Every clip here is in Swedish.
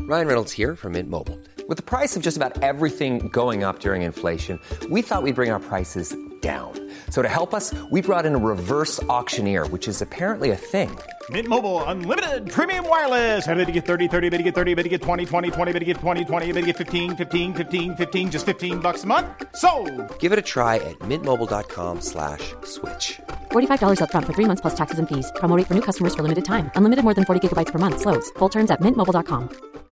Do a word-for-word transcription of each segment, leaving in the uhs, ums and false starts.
Ryan Reynolds here from Mint Mobile. With the price of just about everything going up during inflation, we thought we'd bring our prices down. So to help us, we brought in a reverse auctioneer, which is apparently a thing. Mint Mobile Unlimited Premium Wireless. How to get thirty, thirty, how to get thirty, how to get twenty, twenty, twenty, how to get twenty, twenty, how to get fifteen, fifteen, fifteen, fifteen, just fifteen bucks a month? Sold! Give it a try at mintmobile.com slash switch. forty-five dollars up front for three months plus taxes and fees. Promo rate for new customers for limited time. Unlimited more than forty gigabytes per month. Slows full terms at mint mobile dot com.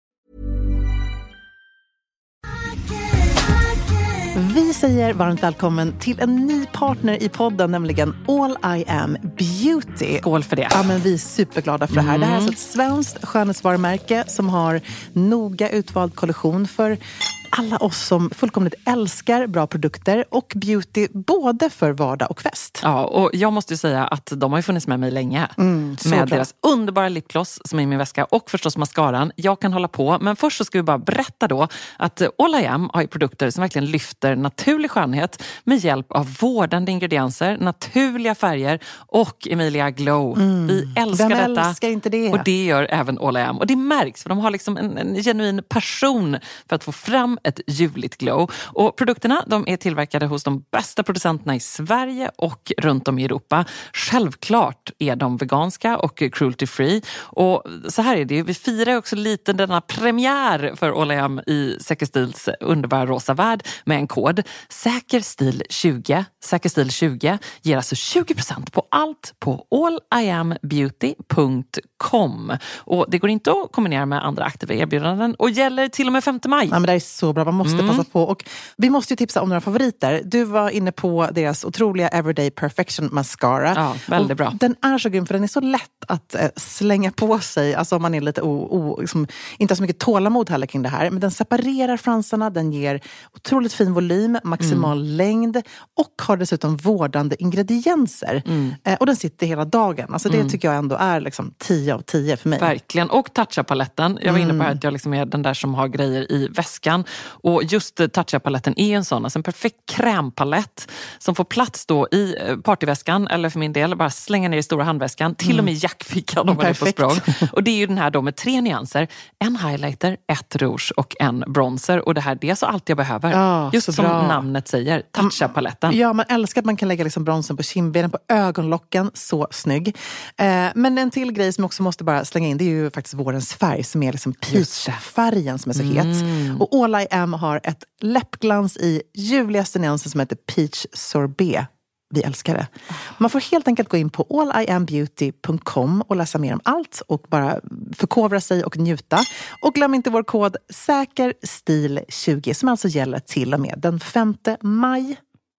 Vi säger varmt välkommen till en ny partner i podden, nämligen All I Am Beauty. Skål för det. Ja, men vi är superglada för det här. Mm. Det här är alltså ett svenskt skönhetsvarumärke som har noga utvald kollektion för alla oss som fullkomligt älskar bra produkter och beauty både för vardag och fest. Ja, och jag måste ju säga att de har ju funnits med mig länge. Mm, med bra. Deras underbara lipgloss som är i min väska och förstås mascaran. Jag kan hålla på, men först så ska vi bara berätta då att All I Am har ju produkter som verkligen lyfter naturlig skönhet med hjälp av vårdande ingredienser, naturliga färger och Emilia Glow. Mm. Vi älskar Vem detta. älskar inte det? Och det gör även All I Am. Och det märks för de har liksom en, en genuin passion för att få fram ett juligt glow. Och produkterna, de är tillverkade hos de bästa producenterna i Sverige och runt om i Europa. Självklart är de veganska och cruelty free. Och så här är det, vi firar också lite denna premiär för All I Am i Säker Stils underbara rosa värld med en kod. Säker Stil tjugo. Säker Stil tjugo ger alltså tjugo procent på allt på all i am beauty punkt com. Och det går inte att kombinera med andra aktiva erbjudanden och gäller till och med femte maj. Ja, men det är så bra, man måste mm. passa på. Och vi måste ju tipsa om några favoriter. Du var inne på deras otroliga Everyday Perfection Mascara. Ja, väldigt bra. Och den är så grym för den är så lätt att eh, slänga på sig. Alltså om man är lite o, o, liksom, inte har så mycket tålamod heller kring det här. Men den separerar fransarna, den ger otroligt fin volym, maximal mm. längd och har dessutom vårdande ingredienser. Mm. Eh, och den sitter hela dagen. Alltså det mm. tycker jag ändå är liksom tio av tio för mig. Verkligen. Och Tatcha-paletten. Jag var inne på här att jag liksom är den där som har grejer i väskan. Och just Tatcha-paletten är en sån, alltså en perfekt krämpalett som får plats då i partyväskan, eller för min del bara slänga ner i stora handväskan, till mm. och med jackfickan om man är på språng. Och det är ju den här då med tre nyanser, en highlighter, ett rouge och en bronzer. Och det här, det är så allt jag behöver. Ja, just som bra. Namnet säger, Tatcha-paletten. Ja, man älskar att man kan lägga liksom bronzen på kindbenen, på ögonlocken, så snygg. Eh, men en till grej som jag också måste bara slänga in, det är ju faktiskt vårens färg som är liksom peach-färgen som är så het. Mm. Och All I Am har ett läppglans i ljuvligaste nyansen som heter Peach Sorbet. Vi älskar det. Man får helt enkelt gå in på all i am beauty punkt com och läsa mer om allt och bara förkovra sig och njuta. Och glöm inte vår kod Säker Stil tjugo som alltså gäller till och med den femte maj.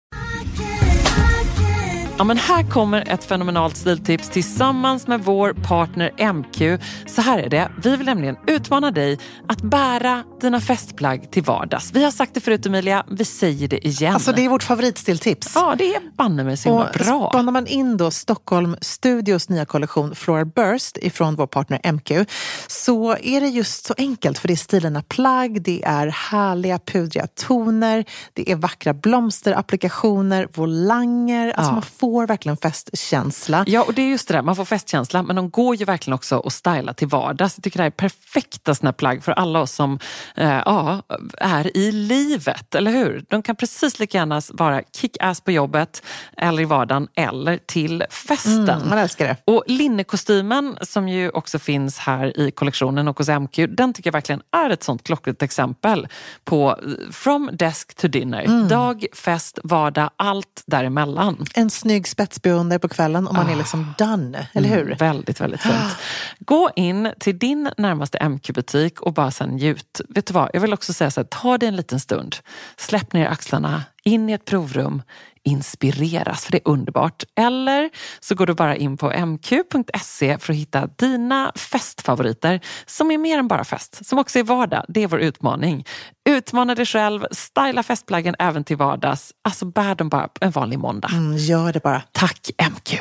Ja, men här kommer ett fenomenalt stiltips tillsammans med vår partner M Q. Så här är det. Vi vill nämligen utmana dig att bära dina festplagg till vardags. Vi har sagt det förut, Emilia. Vi säger det igen. Alltså det är vårt favoritstiltips. Ja, det är banne mig så himla bra. Spanar man in då Stockholm Studios nya kollektion Floral Burst ifrån vår partner M Q, så är det just så enkelt. För det är stilarna plagg, det är härliga pudriga toner, det är vackra blomsterapplikationer, volanger. Alltså ja. Man får får verkligen festkänsla. Ja, och det är just det där. Man får festkänsla, men de går ju verkligen också att styla till vardags. Jag tycker det här är perfekta såna plagg för alla oss som eh, ja, är i livet, eller hur? De kan precis lika gärna vara kick-ass på jobbet eller i vardagen eller till festen. Mm, man älskar det. Och linnekostymen som ju också finns här i kollektionen och hos M Q, den tycker jag verkligen är ett sånt klockrent exempel på from desk to dinner. Mm. Dag, fest, vardag, allt däremellan. En snygg spetsbeundar på kvällen och man ah. är liksom done, eller hur? Mm, väldigt, väldigt fint. Gå in till din närmaste M Q-butik och bara sen njut. Vet du vad, jag vill också säga så här, ta dig en liten stund. Släpp ner axlarna, in i ett provrum, inspireras, för det är underbart. Eller så går du bara in på m q punkt se för att hitta dina festfavoriter som är mer än bara fest, som också är vardag. Det är vår utmaning. Utmana dig själv, styla festplaggen även till vardags. Alltså bär dem bara en vanlig måndag. Mm, gör det bara. Tack M Q.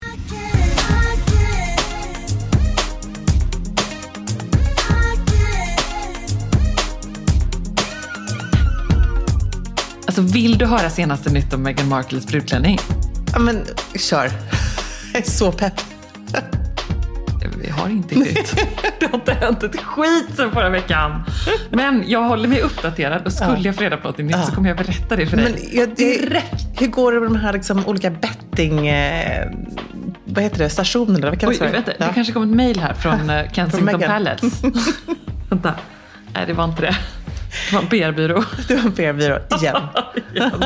Alltså vill du höra senaste nytt om Meghan Markles brudklänning? Ja men, kör. Jag är så pepp. Vi har har inte riktigt. Det har inte hänt ett skit sen förra veckan. Men jag håller mig uppdaterad och skulle ja. jag få reda på något nytt ja. så kommer jag berätta det för dig. Men jag, det, direkt. Hur går det med de här liksom, olika betting... Eh, vad heter det? Stationerna? Vad kan Oj, vet det, ja. det kanske kom ett mejl här från uh, Kensington Palace. Vänta. Nej, det var inte det. Det var en P R-byrå. Det var en P R-byrå igen. igen.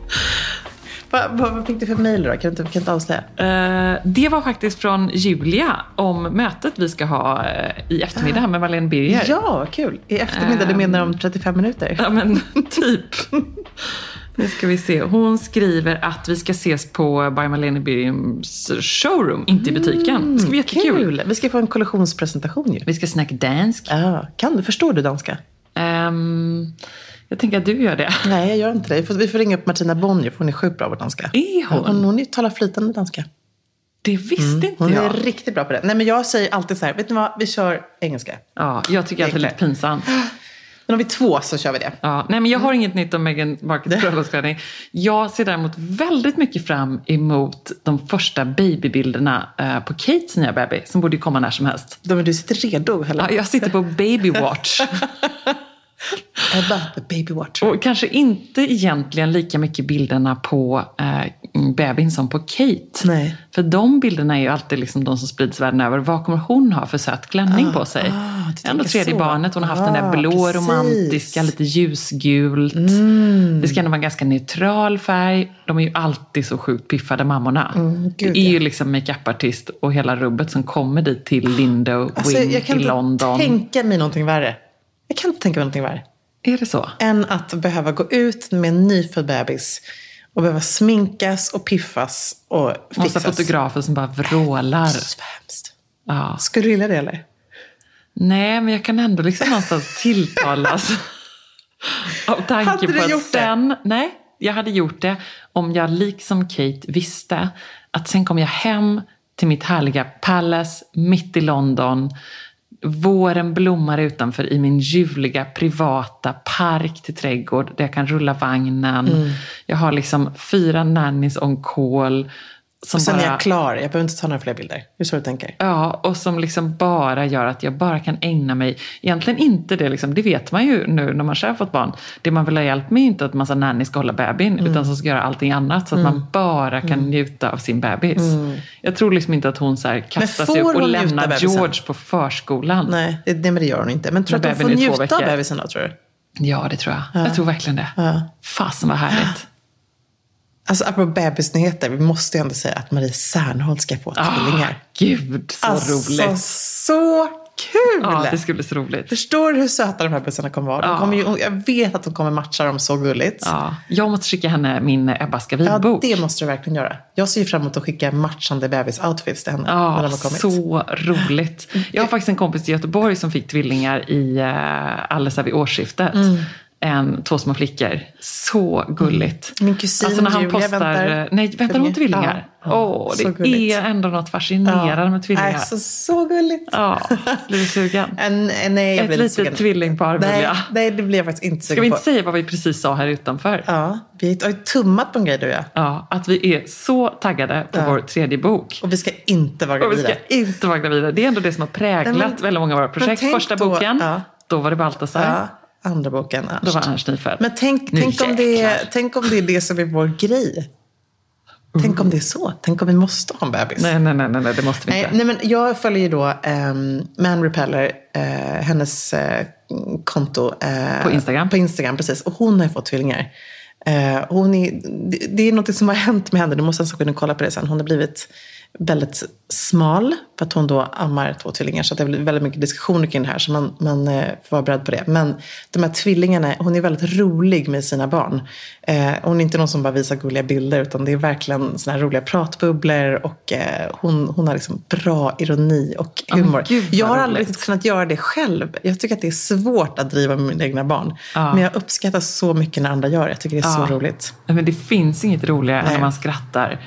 Vad, vad, vad fick du för mejl då? Kan du inte, kan du inte avslöja? Uh, det var faktiskt från Julia om mötet vi ska ha uh, i eftermiddag med Marlene Birger. Ja, kul. I eftermiddag, uh, du menar om trettiofem minuter? Ja, men typ. Nu ska vi se. Hon skriver att vi ska ses på By Marlene Birgers showroom, inte i butiken. Det ska bli jättekul. Kul. Vi ska få en kollektionspresentation ju. Vi ska snacka dansk. Ja, kan du? Förstår du danska? Um, jag tänker att du gör det. Nej, jag gör inte det. Vi får, vi får ringa upp Martina Bonnier, för hon är sjukt bra på danska. Är hon? Hon, hon talar flytande danska. Det visste mm. inte hon jag. Hon är riktigt bra på det. Nej, men jag säger alltid så här, vet ni vad? Vi kör engelska. Ja, jag tycker att det är lite pinsamt. Men om vi är två så kör vi det. Ja, nej, men jag har inget nytt om Meghan Markles bröllopsklänning. Jag ser däremot väldigt mycket fram emot de första babybilderna uh, på Kates nya baby, som borde komma när som helst. Men du sitter redo, eller? Ja, jag sitter på baby watch. Ebba, the baby watch. Och kanske inte egentligen lika mycket bilderna på uh, babyn som på Kate. Nej. För de bilderna är ju alltid liksom de som sprids världen över. Vad kommer hon ha för söt klänning ah, på sig? Ah, Ändå tredje så. barnet. Hon har haft ah, den där blå, precis. romantiska, lite ljusgult. Mm. Det ska ändå vara en ganska neutral färg. De är ju alltid så sjukt piffade, mammorna. Mm, det är ju liksom make-up-artist och hela rubbet som kommer dit till Lindo alltså, Wing jag kan i London. Jag kan inte tänka mig någonting värre. Jag kan inte tänka mig någonting värre. Är det så? Än att behöva gå ut med en nyfödd bebis och behöva sminkas och piffas och fixas. Massa fotografer som bara vrålar. Så hemskt. Ja. Skulle du gilla det, eller? Nej, men jag kan ändå liksom någonstans tilltalas av tanke hade på du att gjort sen... Det? Nej, jag hade gjort det om jag liksom Kate visste att sen kom jag hem till mitt härliga palace mitt i London. Våren blommar utanför i min ljuvliga privata park till trädgård där jag kan rulla vagnen. Mm. Jag har liksom fyra nannies on call. Som och sen bara, är jag klar, jag behöver inte ta några fler bilder. Är det så du tänker? Ja, och som liksom bara gör att jag bara kan ägna mig. Egentligen inte det, liksom, det vet man ju nu när man själv fått barn. Det man vill ha hjälp med är inte att massa nannies ska hålla bebin, mm. utan som ska göra allting annat. Så att mm. man bara kan mm. njuta av sin bebis. Mm. Jag tror liksom inte att hon så här kastar sig upp och lämnar George på förskolan. Nej, det, det, men det gör hon inte. Men tror du att hon får njuta av bebisen då, tror du? Ja, det tror jag. Ja. Jag tror verkligen det. Ja. Fasen vad härligt. Alltså, apropå bebisnyheter, vi måste ju ändå säga att Marie Serneholt ska få tvillingar. Oh, gud, så alltså, roligt. Så kul! Ja, det skulle bli så roligt. Förstår du hur söta de här bebisarna kommer vara? De kommer ju, jag vet att de kommer matcha dem så gulligt. Ja, jag måste skicka henne min Ebba Skavid-bok. Ja, det måste du verkligen göra. Jag ser ju fram emot att skicka matchande bebis-outfits till henne. Ja, när de har kommit. Så roligt. Jag har faktiskt en kompis i Göteborg som fick tvillingar i uh, Allesa vid årsskiftet. Mm. En, två små flickor. Så gulligt. Min kusin alltså när han Julia postar, väntar. Nej, väntar hon tvillingar? Åh, ja, oh, det gulligt. Är ändå något fascinerande ja. med tvillingar. Alltså, så gulligt. Ja, blir du sugen? En, nej, jag Ett litet sugen. Tvillingpar vill nej, jag. Nej, det blir jag faktiskt inte sugen Ska vi på. inte säga vad vi precis sa här utanför? Ja, vi har ju tummat på en grej du och jag. Ja, att vi är så taggade på ja. vår tredje bok. Och vi ska inte vara gravida. Och vi ska inte vara gravida. Det är ändå det som har präglat men, väldigt många av våra projekt. Första då, boken, ja. då var det Baltasar. Ja. Andra boken. Ernst. Då var Ernst nyfödd. Men tänk, tänk, om det, tänk om det är det som är vår grej. Tänk mm. om det är så. Tänk om vi måste ha en bebis. Nej, nej, nej, nej det måste vi inte. Nej, nej, men jag följer ju då um, Man Repeller, uh, hennes uh, konto. Uh, på Instagram. På Instagram, precis. Och hon har ju fått tvillingar. Uh, hon är, det, det är något som har hänt med henne. Du måste alltså kunna kolla på det sen. Hon har blivit väldigt smal för att hon då ammar två tvillingar, så att det blir väldigt mycket diskussioner kring det här, så man, man eh, får vara beredd på det. Men de här tvillingarna, hon är väldigt rolig med sina barn. Eh, hon är inte någon som bara visar gulliga bilder, utan det är verkligen såna här roliga pratbubblor och eh, hon, hon har liksom bra ironi och humor. Oh, jag har aldrig riktigt kunnat göra det själv. Jag tycker att det är svårt att driva med mina egna barn. Ja. Men jag uppskattar så mycket när andra gör det. Jag tycker det är ja. så roligt. Men det finns inget roligare än när man skrattar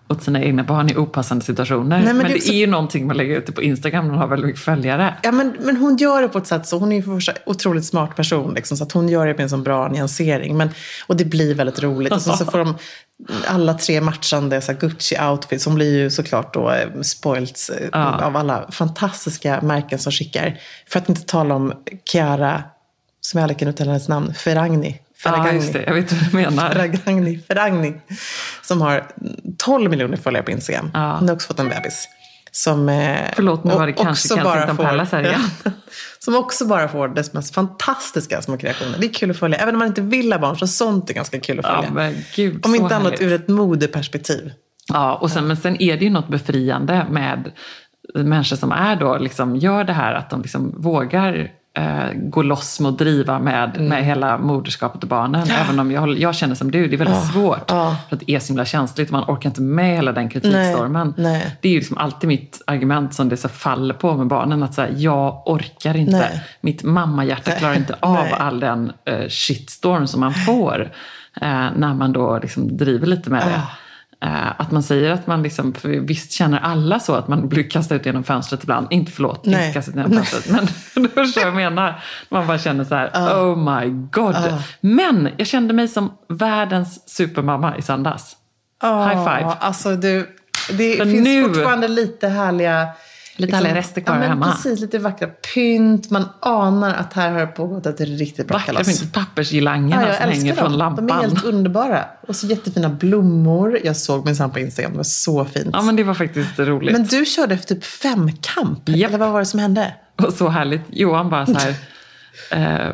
åt sina egna barn i opassande situationer. Nej, men, men det, är, också... det är ju någonting man lägger ut på Instagram när man har väldigt mycket följare. Ja, men, men hon gör det på ett sätt så. Hon är ju för första otroligt smart person. Liksom, så att hon gör det med en sån bra nyansering. Men, och det blir väldigt roligt. Och så, så får de alla tre matchande så här, Gucci-outfits. Hon blir ju såklart då eh, spoiled eh, ja. av alla fantastiska märken som skickar. För att inte tala om Chiara, som jag aldrig kan uttala hennes namn, Ferragni. Ferragni. Ja, just det. Jag vet vad du menar. Ferragni, Ferragni. Som har tolv miljoner följare på Instagram. Ja. Hon har också fått en bebis. Som, Förlåt, nu var det kanske Kensington Palace här igen. Som också bara får dess mest fantastiska små kreationer. Det är kul att följa. Även om man inte vill ha barn så sånt är ganska kul att följa. Ja, men gud, om inte härligt. Annat ur ett modeperspektiv. Ja, och sen, men sen är det ju något befriande med människor som är då, liksom, gör det här att de liksom vågar eh, gå loss med att driva med, mm. med hela moderskapet och barnen. Ja. Även om jag, jag känner som du, det är väldigt oh, svårt. Oh. För att det är så himla känsligt. Man orkar inte med hela den kritikstormen. Nej, nej. Det är ju liksom alltid mitt argument som det så faller på med barnen. Att säga, jag orkar inte. Nej. Mitt mammahjärta klarar inte av nej. all den uh, shitstorm som man får. Uh, när man då liksom driver lite med oh. det. Uh, att man säger att man liksom, för visst känner alla så att man blir kastad ut genom fönstret ibland. Inte förlåt, Nej. inte kastad ut genom fönstret. Men det är så jag menar. Man bara känner så här, uh. oh my god. Uh. Men jag kände mig som världens supermamma i söndags. Uh, High five. Alltså du, det för finns nu, fortfarande lite härliga... Lite liksom, härliga rester kvar ja, hemma. Precis, lite vackra pynt. Man anar att här har det pågått ett riktigt bra vackra kalas. Vackra pynt, pappersgilangerna ja, som hänger dem. Från lampan. De är helt underbara. Och så jättefina blommor. Jag såg min samma på Instagram, det var så fint. Ja, men det var faktiskt roligt. Men du körde efter typ femkamp. Yep. Eller vad var det som hände? Och så härligt. Johan bara så här... eh,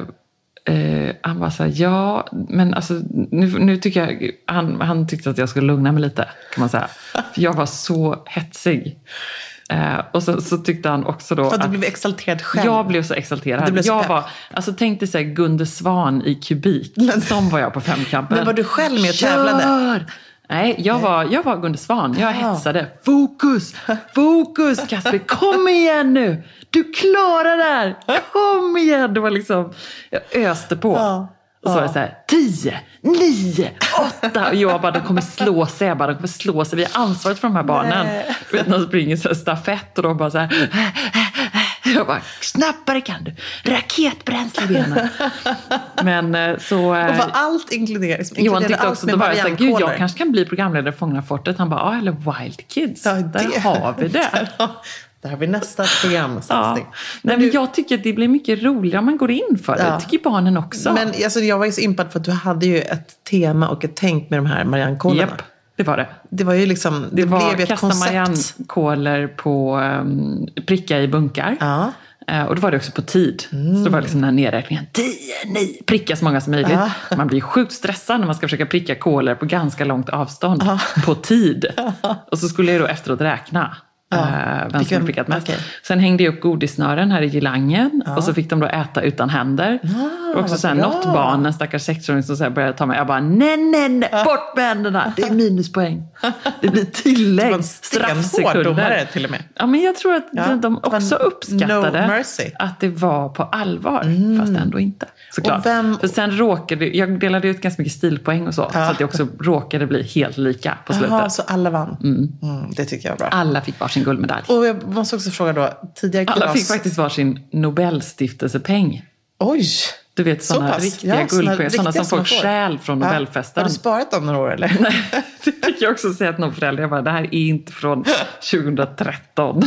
Uh, han bara så här, ja, men alltså nu, nu tycker jag, han, han tyckte att jag skulle lugna mig lite, kan man säga. För jag var så hetsig. Uh, och så, så tyckte han också då för att att du blev exalterad själv. Jag blev så exalterad. Blev så jag pepp. var, alltså tänk dig så här Gunde Svan i kubik. Som var jag på femkampen. Men var du själv med och tävlade? Kör! Nej, jag var, jag var Gunde Svan. Jag hetsade. Fokus! Fokus, Kasper! Kom igen nu! Du klarar det här! Kom igen! Det var liksom... Jag öste på. Ja. Och så var det så här... Tio, nio, åtta... Och jag bara, de kommer slå sig. Jag bara, de kommer slå sig. Vi har ansvaret för de här barnen. Nej. Du vet, när de springer så här stafett och de bara så här... Jag bara, snabbare kan du. Raketbränsle i benen. Men så... Och var allt inkluderat? Johan tyckte också, då var jag så här, gud, jag kanske kan bli programledare för Fångarna fortet. Han bara, ja, eller Wild Kids. Ja, det, där har vi det. Där har vi nästa program. Ja. Men Nej, men du, jag tycker att det blir mycket roligare om man går in för det. Ja. Det tycker barnen också. Men alltså, jag var ju så impad för att du hade ju ett tema och ett tänk med de här Marianne-kolarna. Japp. Det var det. Det var ju liksom, det, det var blev ett kasta koncept. Marianne-kolor på um, pricka i bunkar. Ja. Uh, och då var det också på tid. Mm. Så det var liksom den här nedräkningen. tio, nio, pricka så många som möjligt. Ja. Man blir sjukt stressad när man ska försöka pricka kolor på ganska långt avstånd. Ja. På tid. Ja. Och så skulle jag då efteråt räkna. Ja, uh, vem som har prickat mest. Okay. Sen hängde jag upp godissnören här i girlangen. Ja. Och så fick de då äta utan händer. Ja, och också så här, något barn, en stackars sexåring som så här började ta mig. Jag bara, nej, nej, nej, bort med händerna. Det är minuspoäng. Det blir tillägg. Straffsekunder. Domare till och med. Ja, men jag tror att ja, de, de också uppskattade no att det var på allvar. Mm. Fast ändå inte. Såklart. Vem... För sen råkade, jag delade ut ganska mycket stilpoäng och så. Ja. Så att det också råkade bli helt lika på slutet. Jaha, så alla vann. Mm. Mm, det tycker jag var bra. Alla fick varsin guldmedalj. Och jag måste också fråga då, tidigare kalas... Alla fick faktiskt varsin Nobelstiftelsepeng. Oj! Du vet, sådana så riktiga ja, guldpengar, sådana som folk stjäl från ja. Nobelfesten. Har du sparat dem några år eller? Nej, det fick jag också säga till någon förälder. Jag bara, det här är inte från tjugohundratretton.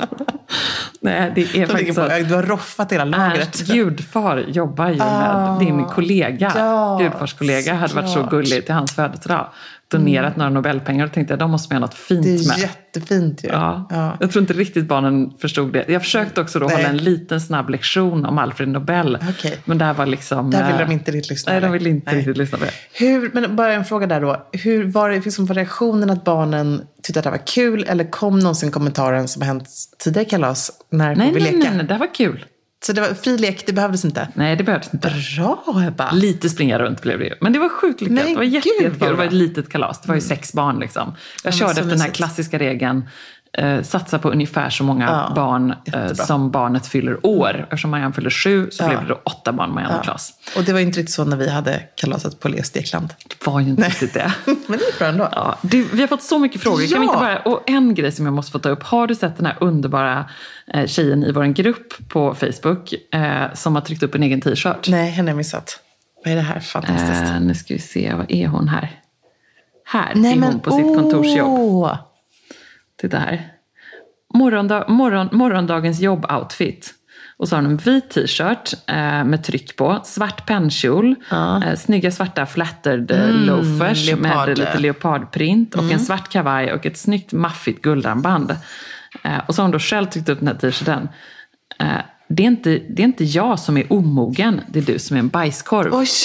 Nej, det är faktiskt så. Du har roffat hela lagret. Ernst Gudfar jobbar ju med oh, din kollega. Ja, Gudfars kollega hade varit så gullig till hans födelsedag. Donerat mm. några Nobelpengar och tänkte att de måste med något fint med. Det är med. Jättefint ju. Ja. Ja. Jag tror inte riktigt barnen förstod det. Jag försökte också då hålla en liten snabb lektion om Alfred Nobel. Okay. Men där var liksom... Där ville de inte riktigt lyssna. Nej, de ville inte nej. riktigt lyssna på det. Hur, men bara en fråga där då. Hur var det liksom för reaktionen att barnen tyckte att det var kul? Eller kom någonsin kommentaren som har hänt tidigare kalas när nej, vi nej, leka? Nej, nej, det var kul. Så det var fri lek, det behövdes inte? Nej, det behövdes inte. Bra, Ebba. Lite springa runt blev det ju. Men det var sjukt lyckat. Nej, det var jättekul. Det var ett litet kalas. Det var ju sex barn liksom. Jag ja, körde efter den här klassiska regeln. eh, satsa på ungefär så många ja, barn eh, som barnet fyller år. Eftersom Marianne fyller sju så ja. blev det då åtta barn Marianne ja. och Claes. Och det var inte riktigt så när vi hade kalaset på Leos Dekland. Det var ju inte riktigt det. Men det är bra ändå. Ja, du, vi har fått så mycket frågor. Ja. Kan vi inte bara, och en grej som jag måste få ta upp. Har du sett den här underbara eh, tjejen i vår grupp på Facebook eh, som har tryckt upp en egen t-shirt? Nej, henne har missat. Vad är det här? Fantastiskt. Eh, nu ska vi se, vad är hon här? Här Nej, är hon men, på sitt åh. kontorsjobb. Titta här. Morgondag, morgon, morgondagens jobboutfit. Och så har hon en vit t-shirt eh, med tryck på. Svart pennkjol. Ja. Eh, snygga svarta flattered mm, loafers leopard. Med lite leopardprint. Mm. Och en svart kavaj och ett snyggt maffigt guldarmband. Eh, och så har hon då själv tryckt upp den här t-shirten. Eh, det, är inte, det är inte jag som är omogen. Det är du som är en bajskorv. Oj.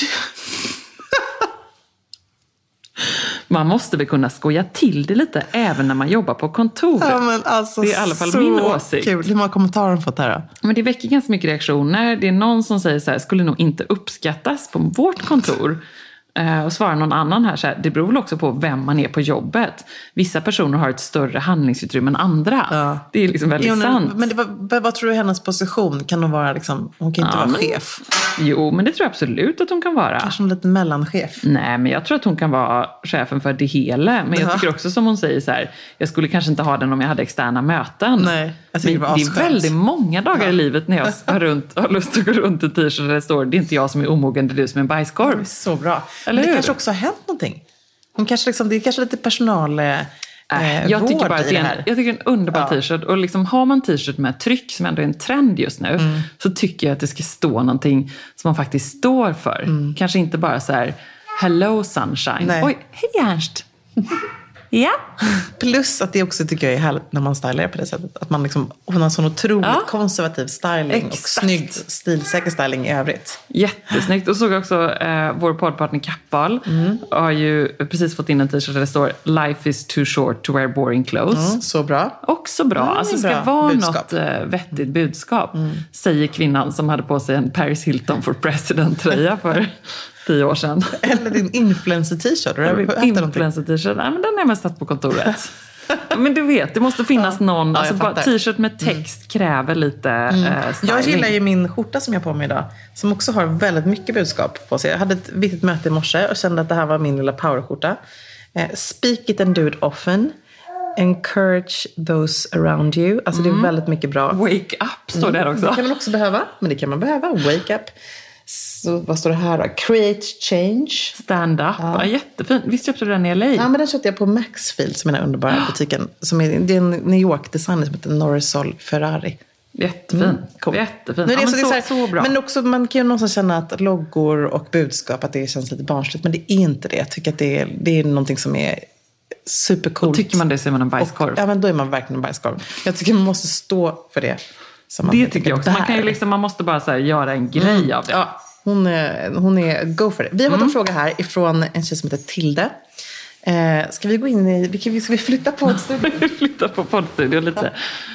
Man måste väl kunna skoja till det lite även när man jobbar på kontor. Ja, men alltså, det är i alla fall min åsikt. Kul. Hur många kommentarer har du fått här då? Men det väcker ganska mycket reaktioner. Det är någon som säger så här, skulle nog inte uppskattas på vårt kontor. Och svarar någon annan här så här, det beror väl också på vem man är på jobbet. Vissa personer har ett större handlingsutrymme än andra. Ja. Det är liksom väldigt jo, sant. Men det var, vad tror du är hennes position? Kan hon vara liksom, hon kan inte ja, vara men, chef. Jo, men det tror jag absolut att hon kan vara. Kanske en liten mellanchef. Nej, men jag tror att hon kan vara chefen för det hela. Men jag tycker också som hon säger så här, jag skulle kanske inte ha den om jag hade externa möten. Nej, jag men det, det är väldigt många dagar ja. i livet när jag har, runt, har lust att gå runt i t-shirt där det står, det är inte jag som är omogen, det är du som är en bajskorv. Det är så bra. Eller men det hur? kanske också har hänt någonting. Hon kanske liksom, det är kanske lite personal eh, jag tycker bara att det är en, här. jag tycker en underbar ja. t-shirt. Och liksom har man t-shirt med tryck som ändå är en trend just nu. Mm. Så tycker jag att det ska stå någonting som man faktiskt står för. Mm. Kanske inte bara så här, hello sunshine. Nej. Oj, hej Ernst. Ja. Plus att det också tycker jag är härligt när man stylar på det sättet. Att man liksom, hon har sån otroligt ja. konservativ styling. Exakt. Och snygg, stilsäker styling i övrigt. Jättesnyggt. Och såg också eh, vår poddpartner Kappahl mm. har ju precis fått in en t-shirt där det står Life is too short to wear boring clothes. Mm, så bra. Också bra. Mm, alltså det ska bra vara budskap. Något eh, vettigt budskap. Mm. Säger kvinnan som hade på sig en Paris Hilton for President-tröja för tio år sedan. Eller din influencer-t-shirt. Influencer-t-shirt. Nej, men den har jag mest satt på kontoret. Men du vet, det måste finnas ja. någon. Alltså ja, bara t-shirt med text mm. kräver lite mm. eh, styling. Jag gillar ju min skjorta som jag har på mig idag. Som också har väldigt mycket budskap på sig. Jag hade ett viktigt möte i morse och kände att det här var min lilla powerskjorta. Eh, speak it and do it often. Encourage those around you. Alltså mm. det är väldigt mycket bra. Wake up står det här också. Det kan man också behöva. Men det kan man behöva. Wake up. Så vad står det här då? Create change. Stand up. Ja. Ja, jättefint. Visst köpte du den i L A? Ja, men den köpte jag på Maxfield som är den underbara butiken. Som är, det är en New York-designer som heter Norisol Ferrari. Jättefin. Mm, cool. Jättefin. Nu är det, ja, så, men det är så, så, här, så bra. Men också, man kan ju någonstans känna att loggor och budskap, att det känns lite barnsligt. Men det är inte det. Jag tycker att det är, det är någonting som är supercoolt. Och tycker man det så är man en bajskorv. Och, ja, men då är man verkligen en bajskorv. Jag tycker man måste stå för det. Som man det tycker jag också. Man, kan ju liksom, man måste bara så här, göra en grej mm. av det. Ja. Hon är, hon är go for it. Vi har fått mm. en fråga här ifrån en tjej som heter Tilde. Eh, ska vi gå in i... Ska vi flytta på poddstudion? flytta på poddstudion lite.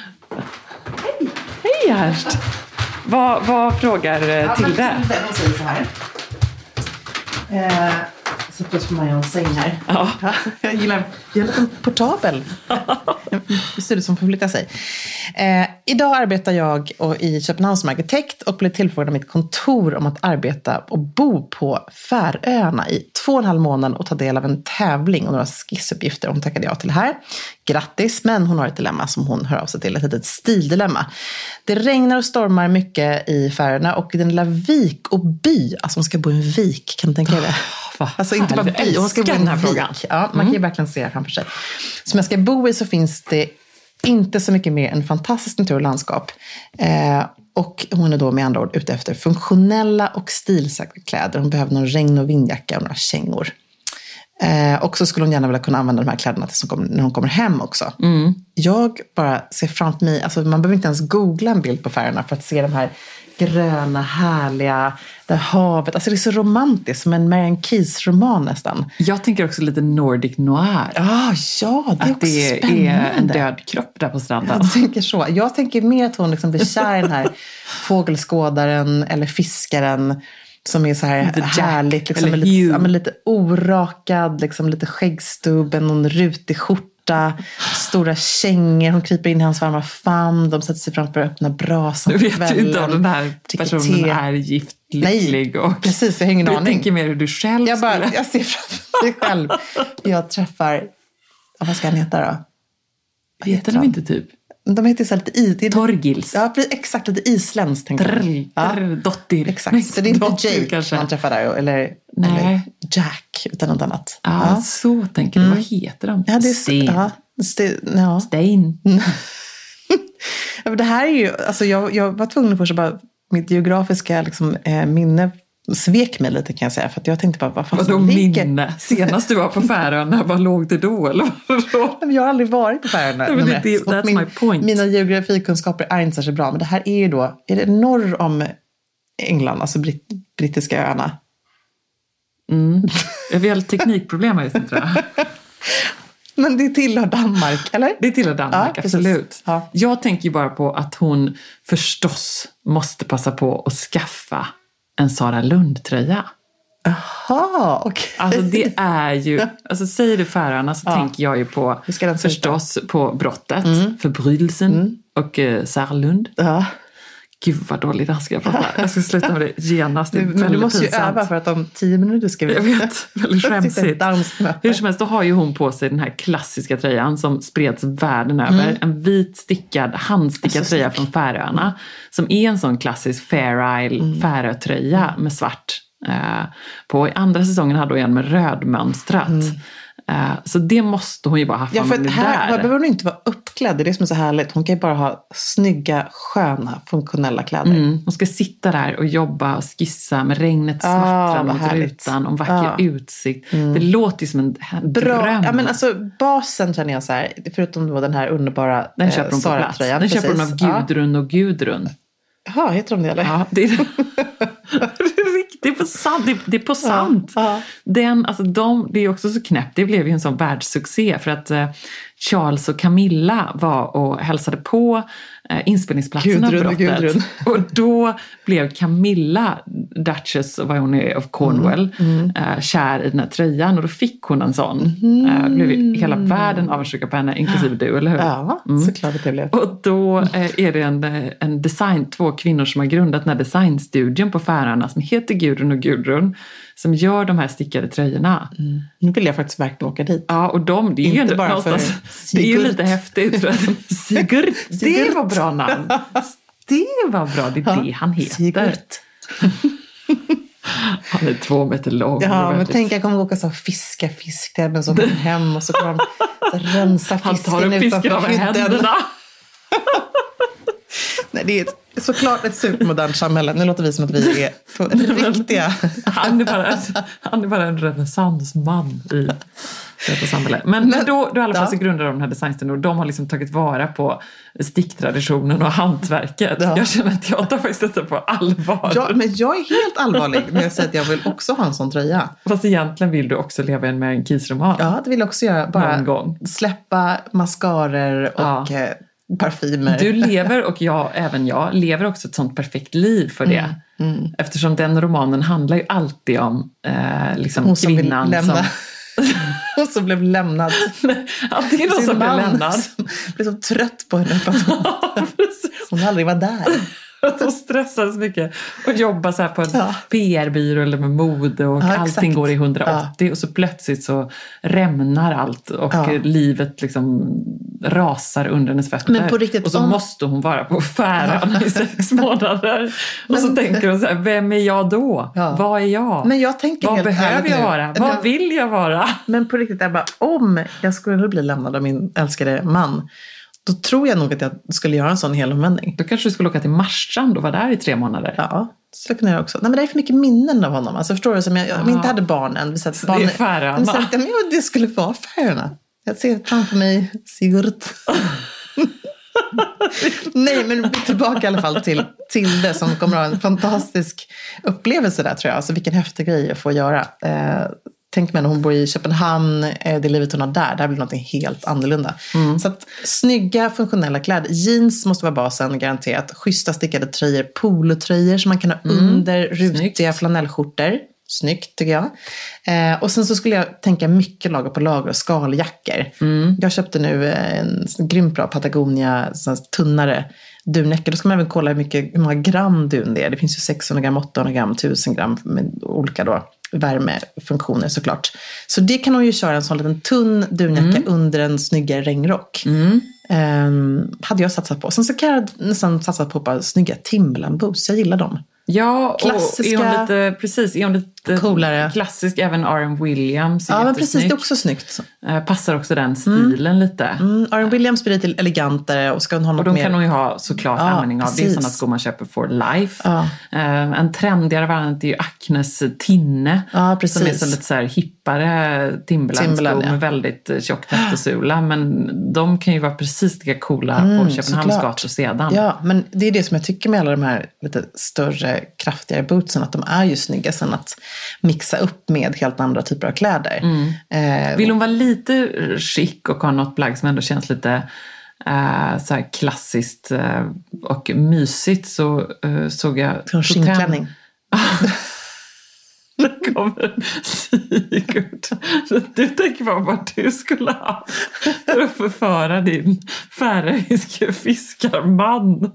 Hej! Hej Ernst! Vad, vad frågar ja, Tilde? Tilde, hon säger så här. Eh, sätter oss på mig och säng här. Ja. Ja, jag gillar jag är en portabel. En studio som förflyttar sig. Eh, idag arbetar jag och i Köpenhamn som arkitekt och blev tillfrågad av mitt kontor om att arbeta och bo på Färöarna i två och en halv månad och ta del av en tävling och några skissuppgifter. Hon tackade ja till det här. Grattis, men hon har ett dilemma som hon hör av sig till, ett litet stildilemma. Det regnar och stormar mycket i Färöarna och den lilla vik och by, alltså hon ska bo i en vik, kan du tänka dig det? Oh, alltså inte bara by, hon ska bo i en vik. Ja, man mm. kan ju verkligen se framför sig. Som jag ska bo i så finns det inte så mycket mer än fantastiskt natur och landskap. Eh, och hon är då med andra ord ute efter funktionella och stilsäkra kläder. Hon behöver någon regn- och vindjacka och några kängor. Eh, och så skulle hon gärna vilja kunna använda de här kläderna tills hon kommer, när hon kommer hem också. Mm. Jag bara ser framför mig, alltså man behöver inte ens googla en bild på Färöarna för att se de här gröna, härliga, det havet. Alltså det är så romantiskt, som en Marianne Keyes-roman nästan. Jag tänker också lite Nordic noir. Ah, ja, det är att också det spännande. Är en död kropp där på stranden. Jag tänker så. Jag tänker mer att hon liksom blir kär i den här fågelskådaren eller fiskaren som är så här lite härligt. Liksom, lite, ja, men lite orakad, liksom, lite skäggstubb, någon rutig skjorta. skjorta, stora kängor. Hon kryper in i hans varma famn. De sätter sig framför att öppna brasan. Du vet ju inte om den här personen är giftlycklig. Nej, och precis. Jag har ingen du aning. Du tänker mer hur du själv jag, bara, skulle... jag ser framför mig själv. Jag träffar... Vad ska han heta då? Vad heter de inte typ? De heter så lite i... Torgils. Ja, exakt. Lite isländskt, tänker jag. Drr, ja. drr, dottir. Exakt. Så det är inte Dottir, Jake kanske. man träffar där. Eller, Nej. eller Jack, utan något annat. Ja, ja. Så tänker du. Mm. Vad heter de? Ja, det är Sten. Ja, sten. Ja. Stein. Ja, det här är ju... Alltså jag, jag var tvungen först att bara... Mitt geografiska liksom, eh, minne svek mig lite, kan jag säga. För att jag tänkte bara, vad fan Vadå som ligger... minne? Senast du var på Färöarna, vad låg det då? Eller vad? Jag har aldrig varit på Färöarna. No, det, det, that's min, my point. Mina geografikunskaper är inte särskilt bra. Men det här är ju då... Är det norr om England? Alltså britt, brittiska öarna? Mm. Jag vill ha teknikproblem just nu, tror jag. Men det tillhör Danmark, eller? Det tillhör Danmark, ja, absolut. Ja. Jag tänker ju bara på att hon förstås måste passa på att skaffa en Sara Lund-tröja. Jaha, okej. Okay. Alltså det är ju, alltså säger du Färöarna så ja. tänker jag ju på förstås på brottet, mm. förbrydelsen mm. och uh, Sara Lund. Ja. Gud vad dålig danska jag pratar. Jag ska sluta med det genast. Det men du måste pinsamt. ju öva för att om tio minuter ska vi... Jag vet, väldigt skämsigt. Hur som helst, då har ju hon på sig den här klassiska tröjan som spreds världen över. Mm. En vit stickad, handstickad alltså, tröja från Färöarna. Mm. Som är en sån klassisk Fair Isle mm. Färötröja med svart eh, på. I andra säsongen hade hon en med rödmönstrat. Mm. Uh, så det måste hon ju bara ha ja, för där. Här behöver hon inte vara uppklädd. Det är det som är så härligt. Hon kan ju bara ha snygga, sköna, funktionella kläder. Mm. Hon ska sitta där och jobba och skissa med regnet smattrar ah, mot rutan och vacker ah. utsikt. Mm. Det låter ju som en Bra. dröm. Ja, men alltså, basen känner jag så här, förutom då den här underbara den köper hon eh, på plats. Den köper hon av Gudrun och Gudrun. Jaha, heter de det eller? Ja, det är det. Det är på sant. Det är, det är på sant. Ja, ja. Den, alltså de, det är också så knäppt. Det blev ju en sån världssuccé för att eh, Charles och Camilla var och hälsade på eh, inspelningsplatsen av brottet. Gudrun. Och då blev Camilla, Duchess, vad hon är, of Cornwall, mm. Mm. Eh, kär i den här tröjan. Och då fick hon en sån. Mm. Eh, blev hela världen avundsjuka på henne, inklusive du, eller hur? Ja, mm. såklart att det blev. Och då eh, är det en, en design, två kvinnor som har grundat den här designstudion på Färöarna som heter Gudrun och Gudrun, som gör de här stickade tröjorna. Mm. Nu vill jag faktiskt verkligen åka dit. Ja, och de, det är inte ju bara någonstans, det är ju lite häftigt. För att, Sigurd, det var bra namn. Det var bra, det är ja, det han heter. Sigurd. Han är två meter lång. Ja, men tänk jag kommer åka så fiska fisk där, men så kommer hem och så kommer de rensa fisken. Han tar upp fisken av händerna. Nej, det är ett, såklart ett supermodernt samhälle. Nu låter vi som att vi är på riktiga... Han är bara, han är bara en renässansman i detta samhälle. Men, men då, då i alla fall så grundar de den här designstudion och de har liksom tagit vara på sticktraditionen och hantverket. Ja. Jag känner att jag tar faktiskt detta på allvar. Ja, men jag är helt allvarlig när jag säger att jag vill också ha en sån tröja. Fast egentligen vill du också leva i en Mary Keys-roman. Ja, det vill jag också göra. Bara någon gång. Släppa mascarer och... Ja. Parfymer. Du lever, och jag, även jag, lever också ett sånt perfekt liv för det. Mm, mm. Eftersom den romanen handlar ju alltid om eh, liksom hon som kvinnan lämna. som... Hon som blev lämnad. Alltid någon som blev lämnad. Som blev så trött på henne för att hon, hon aldrig var där. Att hon stressar så mycket och jobbar så här på en ja. P R-byrå eller med mode och ja, allting går i hundraåttio ja. Och så plötsligt så rämnar allt och ja. livet liksom rasar under hennes fötter. Men på riktigt, och så om... måste hon vara på Färöarna ja. i sex månader. Men... Och så tänker hon så här, vem är jag då? Ja. Vad är jag? Men jag tänker Vad helt behöver jag vara? Men... Vad vill jag vara? Men på riktigt är bara, om jag skulle bli lämnad av min älskade man, då tror jag nog att jag skulle göra en sån helomvändning. Då kanske du skulle åka till Marstrand och vara där i tre månader. Ja, det skulle jag kunna göra också. Nej, men det är för mycket minnen av honom. Alltså förstår du, som jag, om jag inte hade barnen. Vi satt barnen, det är Färöarna. Men ja, det skulle vara Färöarna. Jag ser framför mig Sigurd. Nej, men tillbaka i alla fall till, till det som kommer att ha en fantastisk upplevelse där, tror jag. Alltså vilken häftig grej att få göra. Eh, Tänk mig när hon bor i Köpenhamn, det livet hon har där, där blir något helt annorlunda. Mm. Så att snygga, funktionella kläder. Jeans måste vara basen, garanterat. Schyssta stickade tröjor, polotröjor som man kan ha mm. under rutiga flanellskjortor. Snyggt tycker jag. Eh, och sen så skulle jag tänka mycket lager på lager och skaljackor. Mm. Jag köpte nu en grymt bra Patagonia tunnare dunjacka. Då ska man även kolla hur, mycket, hur många gram dun det är. Det finns ju sexhundra gram, åttahundra gram, tusen gram med olika då värmefunktioner såklart. Så det kan hon ju köra en sån liten tunn dunjacka mm. under en snyggare regnrock. Mm. Um, hade jag satsat på. Sen så kan jag nästan satsa på bara snygga Timberland boots. Jag gillar dem. Ja, klassiska, och är hon lite, precis, är hon lite coolare. Klassisk, även R M Williams. Ja, men precis, det är också snyggt. Passar också den stilen mm. lite. Mm, R M Williams blir lite elegantare och ska hon ha något och de mer. kan hon ju ha såklart ja, användning av. Precis. Det är sådana skor man köper for life. Ja. Uh, en trendigare variant är ju Acnes Tinne. Ja, precis. Som är så lite så här hippare Timberland-skor ja. Med väldigt tjock tättesula. Men de kan ju vara precis lika coola mm, på Köpenhamns gator sedan. Ja, men det är det som jag tycker med alla de här lite större, kraftigare bootsen, att de är ju snygga sen att mixa upp med helt andra typer av kläder. Mm. Eh, Vill hon vara lite chic och ha något plagg som ändå känns lite eh, så här klassiskt eh, och mysigt, så eh, såg jag en skinnklänning. Det kommer Sigurd. Du tänker på vad du skulle ha för att förföra din färöiske fiskarman.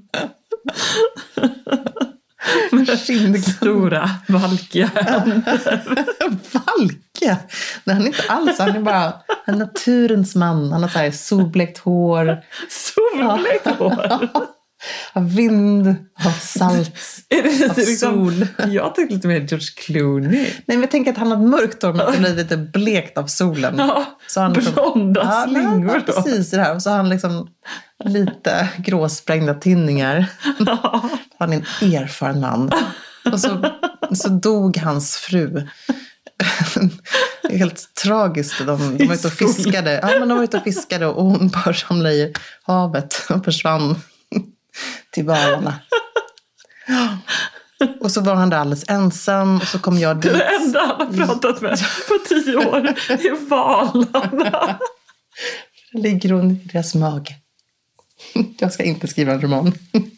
Med stora valkiga Valkiga? Nej, han är inte alls. Han är bara en naturens man. Han har så här solblekt hår. Solblekt hår? Av vind, av salt, är det av liksom, sol. Jag tycker lite mer George Clooney. Nej, men jag tänker att han har ett mörkt hår, men att det blir lite blekt av solen. Ja, så han liksom, blonda ja, slingor ja, precis det här. Och så har han liksom lite gråsprängda tinningar. Ja. Han är en erfaren man. Och så, så dog hans fru. Det är helt tragiskt. De, de var ute och fiskade. Ja, men de var ute och fiskade och hon bara ramlade i havet och försvann till valarna. Och så var han där alldeles ensam. Och så kom jag dit. Det enda han har pratat med på tio år är valarna. Ligger hon i deras mage. Jag ska inte skriva en roman.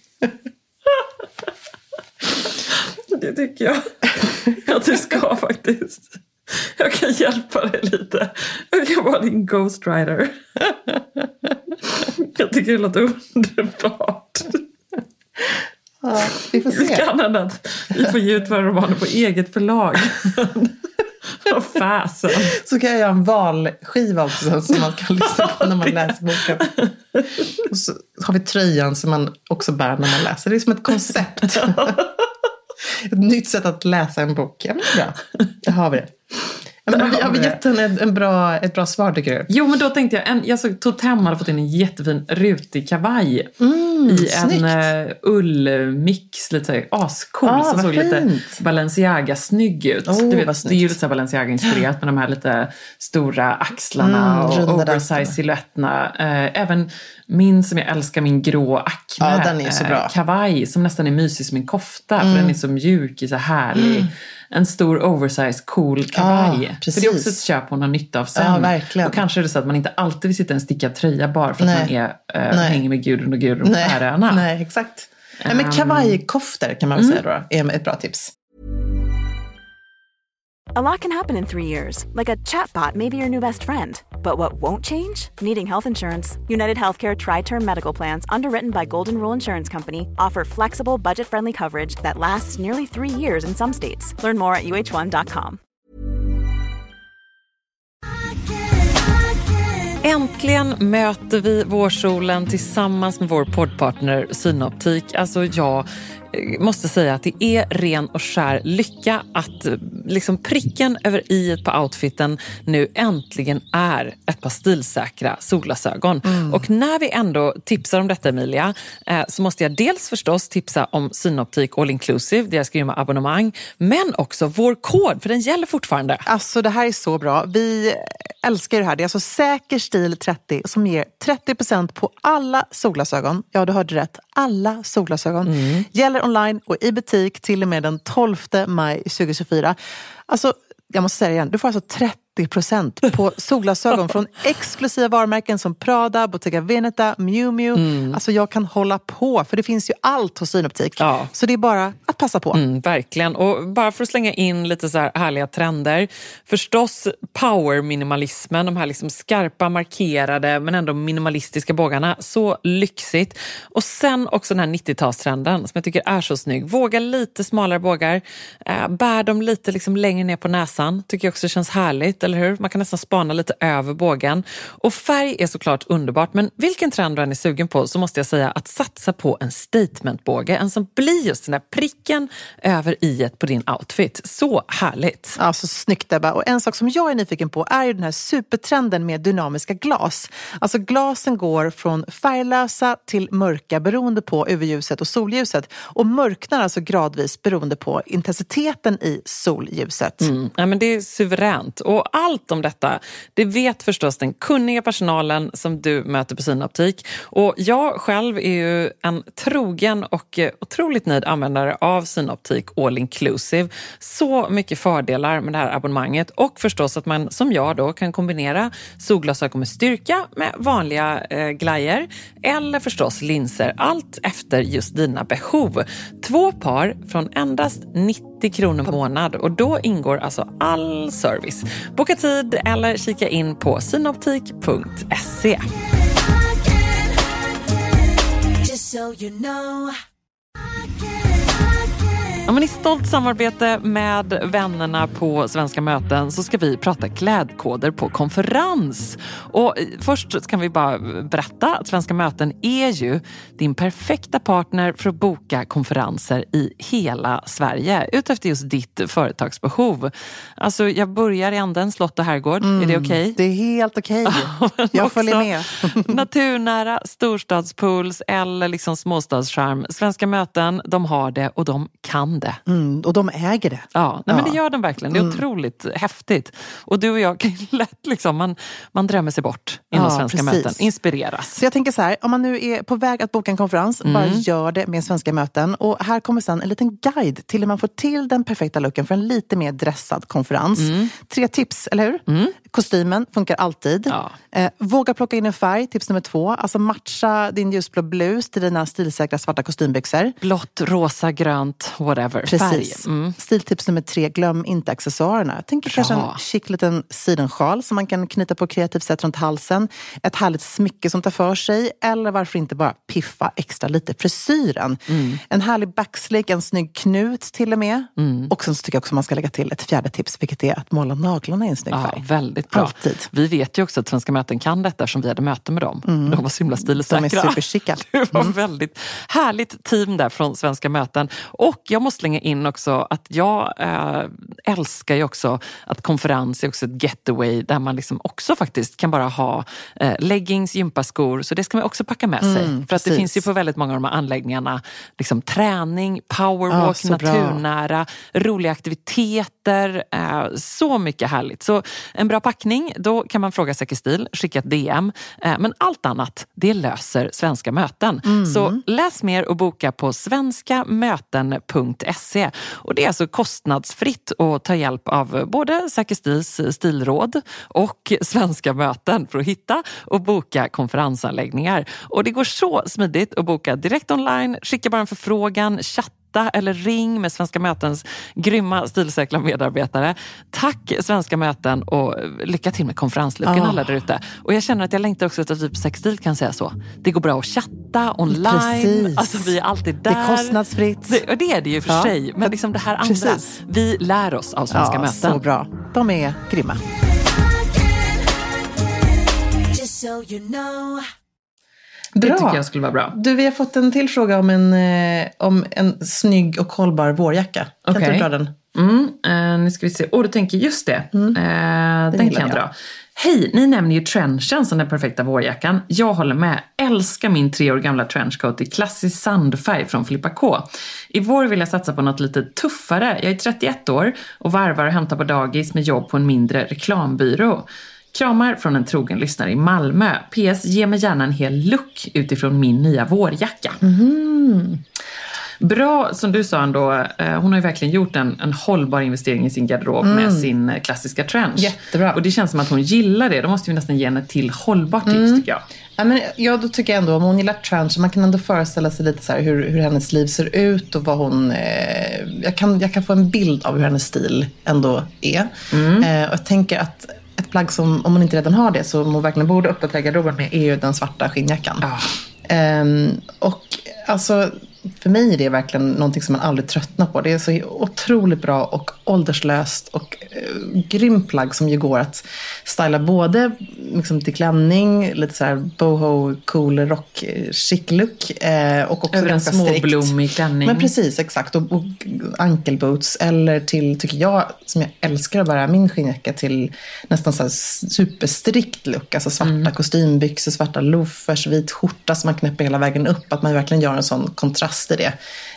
Det tycker jag att du ska faktiskt. Jag kan hjälpa dig lite. Jag kan vara din ghostwriter. Jag tycker det låter underbart. Ja, vi får se. Det kan hända att vi får ge ut våra romaner på eget förlag. Vad fasen. Så kan jag göra en valskiva också som man kan lyssna på när man läser boken. Och så har vi tröjan som man också bär när man läser. Det är som ett koncept. Ett nytt sätt att läsa en bok. Ja, men bra. Det har vi det. Men har vi, har vi gett henne en, en bra, ett bra svar, tycker du? Jo, men då tänkte jag, en, jag såg Totem hade fått in en jättefin rutig kavaj mm, i snyggt. En uh, ullmix, lite såhär ascool, ah, som såg fint. Lite Balenciaga-snygg ut. Oh, du vet, det är ju lite såhär Balenciaga-inspirerat med de här lite stora axlarna mm, och oversize-silhuetterna. Uh, även min, som jag älskar, min grå Acne ja, den är så bra. Uh, kavaj, som nästan är mysig som en kofta, mm. för den är så mjuk i så härlig... Mm. En stor oversize cool kavaj. Ah, för det är också ett köp hon har nytta av sen. Ja, verkligen. Och kanske är det så att man inte alltid vill sitta i en stickad tröja bara för att Nej. Man är, äh, hänger med Gudrun och Gudrun på Färöarna. Nej, exakt. Um, Nej, men kavajkoftor kan man väl mm. säga då, är ett bra tips. A lot can happen in three years, like a chatbot may be your new best friend. But what won't change? Needing health insurance. United Healthcare Tri-Term Medical Plans, underwritten by Golden Rule Insurance Company, offer flexible, budget-friendly coverage that lasts nearly three years in some states. Learn more at U H one dot com. Äntligen möter vi vårsolen tillsammans med vår poddpartner Synoptik. Alltså jag måste säga att det är ren och skär lycka att liksom pricken över iet på outfiten nu äntligen är ett par stilsäkra solglasögon. Mm. Och när vi ändå tipsar om detta, Emilia, eh, så måste jag dels förstås tipsa om Synoptik All Inclusive, deras grymma abonnemang, men också vår kod, för den gäller fortfarande. Alltså det här är så bra. Vi älskar det här. Det är alltså Säker stil trettio som ger trettio procent på alla solglasögon. Ja, du hörde rätt. Alla solglasögon. Mm. Gäller online och i butik till och med den tolfte maj tjugohundratjugofyra. Alltså, jag måste säga igen, du får alltså trettio åttio procent på solglasögon från exklusiva varumärken som Prada, Bottega Veneta, Miu Miu. Mm. Alltså jag kan hålla på, för det finns ju allt hos Synoptik. Ja. Så det är bara att passa på. Mm, verkligen. Och bara för att slänga in lite så här härliga trender. Förstås power-minimalismen, de här liksom skarpa, markerade men ändå minimalistiska bågarna. Så lyxigt. Och sen också den här nittiotalstrenden som jag tycker är så snygg. Våga lite smalare bågar. Äh, bär dem lite liksom längre ner på näsan. Tycker jag också känns härligt, eller hur? Man kan nästan spana lite över bågen. Och färg är såklart underbart, men vilken trend du än är sugen på så måste jag säga att satsa på en statementbåge. En som blir just den där pricken över i-et på din outfit. Så härligt. Ja, så snyggt Ebba. Och en sak som jag är nyfiken på är ju den här supertrenden med dynamiska glas. Alltså glasen går från färglösa till mörka beroende på U V-ljuset och solljuset. Och mörknar alltså gradvis beroende på intensiteten i solljuset. Mm. Ja, men det är suveränt. Och allt om detta, det vet förstås den kunniga personalen som du möter på Synoptik. Och jag själv är ju en trogen och otroligt nöjd användare av Synoptik All Inclusive. Så mycket fördelar med det här abonnemanget. Och förstås att man som jag då kan kombinera solglasögon med styrka med vanliga eh, glajer. Eller förstås linser. Allt efter just dina behov. Två par från endast nittio kronor per månad. Och då ingår alltså all service. Boka tid eller kika in på synoptik punkt se. Ja, men i stolt samarbete med vännerna på Svenska möten så ska vi prata klädkoder på konferens. Och först kan vi bara berätta att Svenska möten är ju din perfekta partner för att boka konferenser i hela Sverige utefter just ditt företagsbehov. Alltså jag börjar i änden slott och herrgård. Mm, är det okej? Okay? Det är helt okej. Okay. Jag följer med. Naturnära, storstadspools eller liksom småstadscharm. Svenska möten, de har det och de kan det. Mm, och de äger det. Ja, nej, ja. Men det gör de verkligen. Det är mm. otroligt häftigt. Och du och jag kan lätt liksom, man, man drömmer sig bort inom ja, Svenska precis. Möten. Inspireras. Så jag tänker så här, om man nu är på väg att boka en konferens, mm. bara gör det med Svenska möten. Och här kommer sen en liten guide till hur man får till den perfekta looken för en lite mer dressad konferens. Mm. Tre tips, eller hur? Mm. Kostymen funkar alltid. Ja. Eh, våga plocka in en färg, tips nummer två. Alltså matcha din ljusblå blus till dina stilsäkra svarta kostymbyxor. Blått, rosa, grönt, whatever. Precis. Mm. Stiltips nummer tre, glöm inte accessoarerna. Jag tänker kanske en chic liten sidensjal som man kan knyta på kreativt sätt runt halsen. Ett härligt smycke som tar för sig. Eller varför inte bara piffa extra lite frisyren. Mm. En härlig backslick, en snygg knut till och med. Mm. Och sen så tycker jag också man ska lägga till ett fjärde tips, vilket är att måla naglarna i en snygg färg. Ja, väldigt bra. Alltid. Vi vet ju också att Svenska möten kan detta som vi hade möte med dem. Mm. De var så himla stilsäkra. De är superchicka. Det var mm. väldigt härligt team där från Svenska möten. Och jag måste slänga in också att jag äh, älskar ju också att konferens är också ett getaway där man liksom också faktiskt kan bara ha äh, leggings, gympaskor. Så det ska man också packa med sig. Mm, för att det finns ju på väldigt många av de här anläggningarna liksom träning, powerwalk, ah, naturnära, bra. Roliga aktiviteter. Äh, så mycket härligt. Så en bra packning, då kan man fråga Säker Stil, skicka ett D M. Äh, men allt annat, det löser Svenska möten. Mm. Så läs mer och boka på svenska möten punkt se. Och det är alltså kostnadsfritt att ta hjälp av både Säker Stils stilråd och Svenska möten för att hitta och boka konferensanläggningar. Och det går så smidigt att boka direkt online, skicka bara en förfrågan, chatta eller ring med Svenska mötens grymma stilsäkra medarbetare. Tack Svenska möten och lycka till med konferenslucken oh. alla där ute. Och jag känner att jag längtar också till att vi på Säker Stil kan säga så. Det går bra att chatta online. Precis. Alltså vi är alltid där. Det är kostnadsfritt. Det, och det är det ju för ja. sig. Men liksom det här andra, precis. Vi lär oss av Svenska ja, möten. Så bra. De är grymma. Det bra. tycker jag skulle vara bra. Du, vi har fått en till fråga om en, eh, om en snygg och hållbar vårjacka. Kan okay. du dra den? Mm, eh, nu ska vi se. Åh, oh, du tänker just det. Mm. Eh, den kan jag, jag dra. Hej, ni nämner ju trenchen som den perfekta vårjackan. Jag håller med. Älskar min tre år gamla trenchcoat i klassisk sandfärg från Filippa K. I vår vill jag satsa på något lite tuffare. Jag är trettioett år och varvar och hämtar på dagis med jobb på en mindre reklambyrå. Kramar från en trogen lyssnare i Malmö. P S, ge mig gärna en hel look utifrån min nya vårjacka. Mm. Bra, som du sa ändå, hon har ju verkligen gjort en, en hållbar investering i sin garderob mm. med sin klassiska trench. Jättebra. Och det känns som att hon gillar det. Då måste vi nästan ge henne till hållbart tips mm. tycker jag. Ja, men, ja, då tycker jag ändå om hon gillar trench, man kan ändå föreställa sig lite så här hur, hur hennes liv ser ut och vad hon... Eh, jag, kan, jag kan få en bild av hur hennes stil ändå är. Mm. Eh, och jag tänker att ett plagg som, om hon inte redan har det, så hon verkligen borde uppdatera garderoben med, är ju den svarta skinnjackan. Ja. Eh, och alltså... För mig är det verkligen någonting som man aldrig tröttnar på. Det är så otroligt bra och ålderslöst och eh, grym plagg som ju går att styla både liksom, till klänning, lite så här boho, cool rock, chic look. Eh, och också över en småblommig klänning. Men precis, exakt. Och, och ankelboots. Eller till, tycker jag, som jag älskar att bära min skinnjacka till nästan så här superstrikt look. Alltså svarta mm. kostymbyxor, svarta loafers, vit skjorta som man knäpper hela vägen upp. Att man verkligen gör en sån kontrast i det.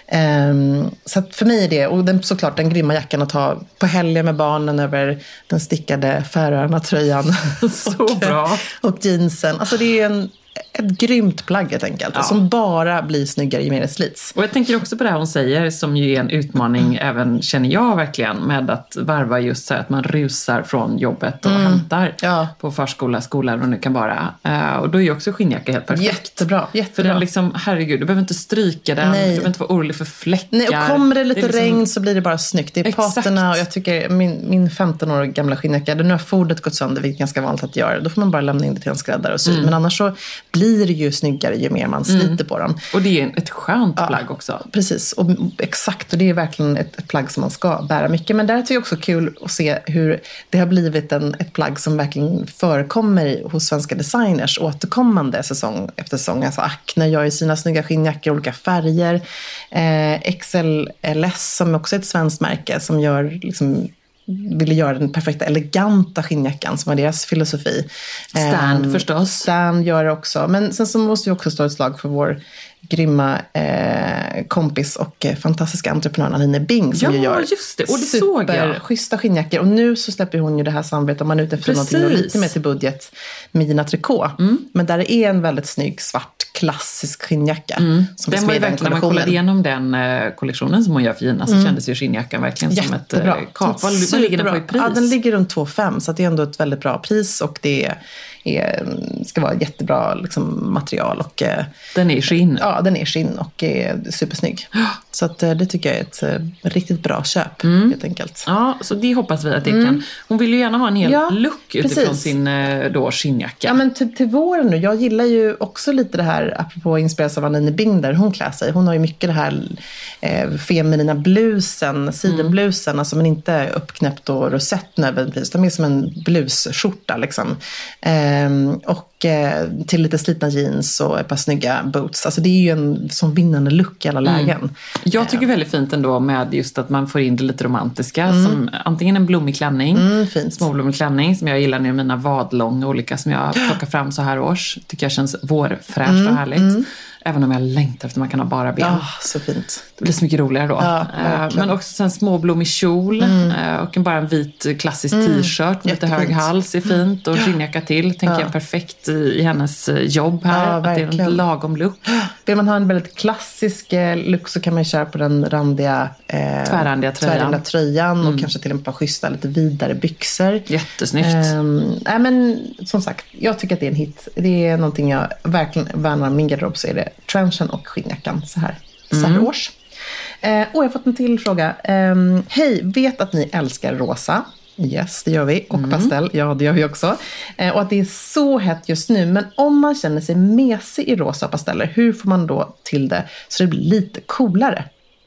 Um, så att för mig är det, och den, såklart den grymma jackan att ha på helger med barnen över den stickade Färöarna-tröjan. Så och, bra. Och jeansen. Alltså det är en ett grymt plagg helt enkelt. Ja. Som bara blir snyggare ju mer det slits. Och jag tänker också på det här hon säger, som ju är en utmaning mm. även, känner jag verkligen, med att varva just så här att man rusar från jobbet och mm. hämtar ja. på förskola, skola och nu kan vara. Uh, och då är ju också skinnjacka helt perfekt. Jättebra, jättebra. För den liksom, herregud, du behöver inte stryka den, Nej. du behöver inte vara orolig för fläckar. Nej, och kommer det lite det liksom... regn så blir det bara snyggt. Det är Exakt. paterna, och jag tycker min, min femton år gamla skinnjacka, nu har fodet gått sönder, vilket är ganska vanligt att göra. Då får man bara lämna in det till en skräddare och sy. Mm. Men annars så blir det ju snyggare ju mer man sliter mm. på dem. Och det är ett skönt ja, plagg också. Precis, och exakt, och det är verkligen ett, ett plagg som man ska bära mycket. Men där tycker jag också kul att se hur det har blivit en, ett plagg som verkligen förekommer hos svenska designers återkommande säsong efter säsong. Alltså Acne gör ju sina snygga skinnjackor, olika färger. Eh, X L S som också är ett svenskt märke som gör liksom ville göra den perfekta eleganta skinnjackan som var deras filosofi. Stan um, förstås. Stan gör det också. Men sen så måste vi också stå ett slag för vår grymma eh, kompis och eh, fantastiska entreprenören Aline Bing som ja, ju gör just det. Och det såg jag. Schyssta skinnjackor. Och nu så släpper hon ju det här samarbetet om man är ute efter någonting och lite mer till budget med Gina Tricot. Mm. Men där är en väldigt snygg svart klassisk skinnjacka. Mm. Som den var ju verkligen, när man kollade igenom den eh, kollektionen som hon gör för Gina så mm. kändes ju skinnjackan verkligen Jättebra. som ett eh, kap. Vad ligger den på i pris? Ja, den ligger runt två komma fem så det är ändå ett väldigt bra pris och det är, är, ska vara jättebra liksom, material. Och, eh, den är skinn. Ja, den är skinn och är supersnygg. Så att, det tycker jag är ett uh, riktigt bra köp, mm. helt enkelt. Ja, så det hoppas vi att det mm. kan. Hon vill ju gärna ha en hel ja, look utifrån precis. sin då, skinnjacka. Ja, men typ till våren nu. Jag gillar ju också lite det här, apropå inspireras av Aline Bing där hon klär sig. Hon har ju mycket det här eh, feminina blusen, sidenblusen, mm. alltså men inte uppknäppt och rosett nödvändigtvis. De är som en blusskjorta liksom. Ehm, och eh, till lite slitna jeans och ett par snygga boots. Alltså det är ju en som vinnande look i alla lägen. Mm. Jag tycker väldigt fint ändå med just att man får in det lite romantiska. Mm. Som antingen en blommig klänning, mm, fint. småblommig klänning som jag gillar nu, mina vadlånga olika som jag plockar fram så här års. Tycker jag känns vårfräscht mm. och härligt. Mm. Även om jag längtar efter man kan ha bara ben. Ja, så fint. Det blir så mycket roligare då. Ja, men också en småblommig kjol mm. och en bara en vit klassisk mm. t-shirt med lite hög hals är fint och skinnjacka till. Tänker ja. jag perfekt i hennes jobb här. Ja, att det är en lagom look. Vill man ha en väldigt klassisk look så kan man köra på den randiga eh, tvärrandiga tröjan, tvärrandiga tröjan och mm. kanske till och med på schyssta lite vidare byxor. Jättesnyggt. Eh, nej, men som sagt, jag tycker att det är en hit. Det är någonting jag verkligen värnar min garderob, så är det trenchen och skinnjackan så här, så här mm. års. Eh, och jag har fått en till fråga. Eh, Hej, vet att ni älskar rosa. Yes, det gör vi. Och mm. pastell, ja det gör vi också. Eh, och att det är så hett just nu. Men om man känner sig mesig i rosa pasteller, hur får man då till det så det blir lite coolare?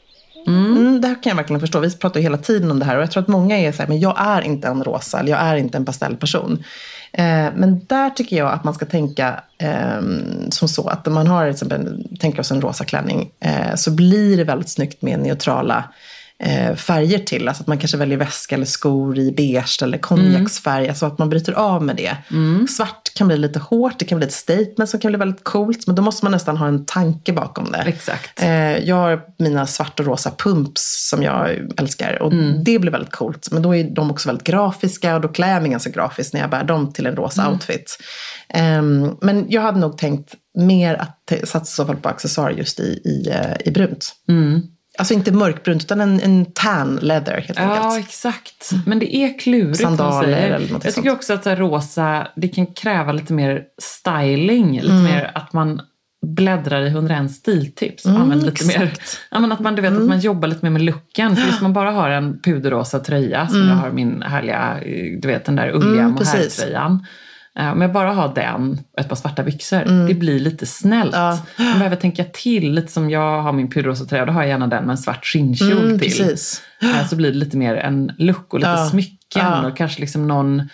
Mm. Mm, det här kan jag verkligen förstå. Vi pratar ju hela tiden om det här. Och jag tror att många är så här, men jag är inte en rosa. Eller jag är inte en pastellperson. Eh, men där tycker jag att man ska tänka eh, som så. Att om man har exempel, tänker oss en rosa klänning. Eh, så blir det väldigt snyggt med neutrala eh, färger till. Alltså att man kanske väljer väska eller skor i beige eller konjaksfärg. Mm. Alltså att man bryter av med det. Mm. Svart kan bli lite hårt. Det kan bli ett statement som kan bli väldigt coolt. Men då måste man nästan ha en tanke bakom det. Exakt. Eh, jag har mina svart och rosa pumps som jag älskar. Och mm. det blir väldigt coolt. Men då är de också väldigt grafiska. Och då klär jag mig ganska grafiskt när jag bär dem till en rosa mm. outfit. Um, men jag hade nog tänkt mer att satsa i så fall på accessoar just i, i, i brunt. Mm. Alltså inte mörkbrunt utan en, en tan leather helt enkelt. Ja, exakt. Men det är klurigt. Sandaler eller något Jag tycker sånt. också att så här, rosa, det kan kräva lite mer styling. Lite Mm. mer att man bläddrar i hundraen stiltips. Mm, Använder lite exakt. mer. Ja, men att man, du vet, Mm. att man jobbar lite mer med looken. För just man bara har en puderrosa tröja som Mm. jag har min härliga, du vet den där ulliga Mm, mohairtröjan. Om jag bara har den och ett par svarta byxor, Mm. det blir lite snällt. Ja. Man behöver tänka till, lite som jag har min puderrosa tröja, då har jag gärna den med en svart skinnkjol Mm, till. precis. Eh, Så blir det lite mer en look och lite Ja. smycken Ja. och kanske liksom någon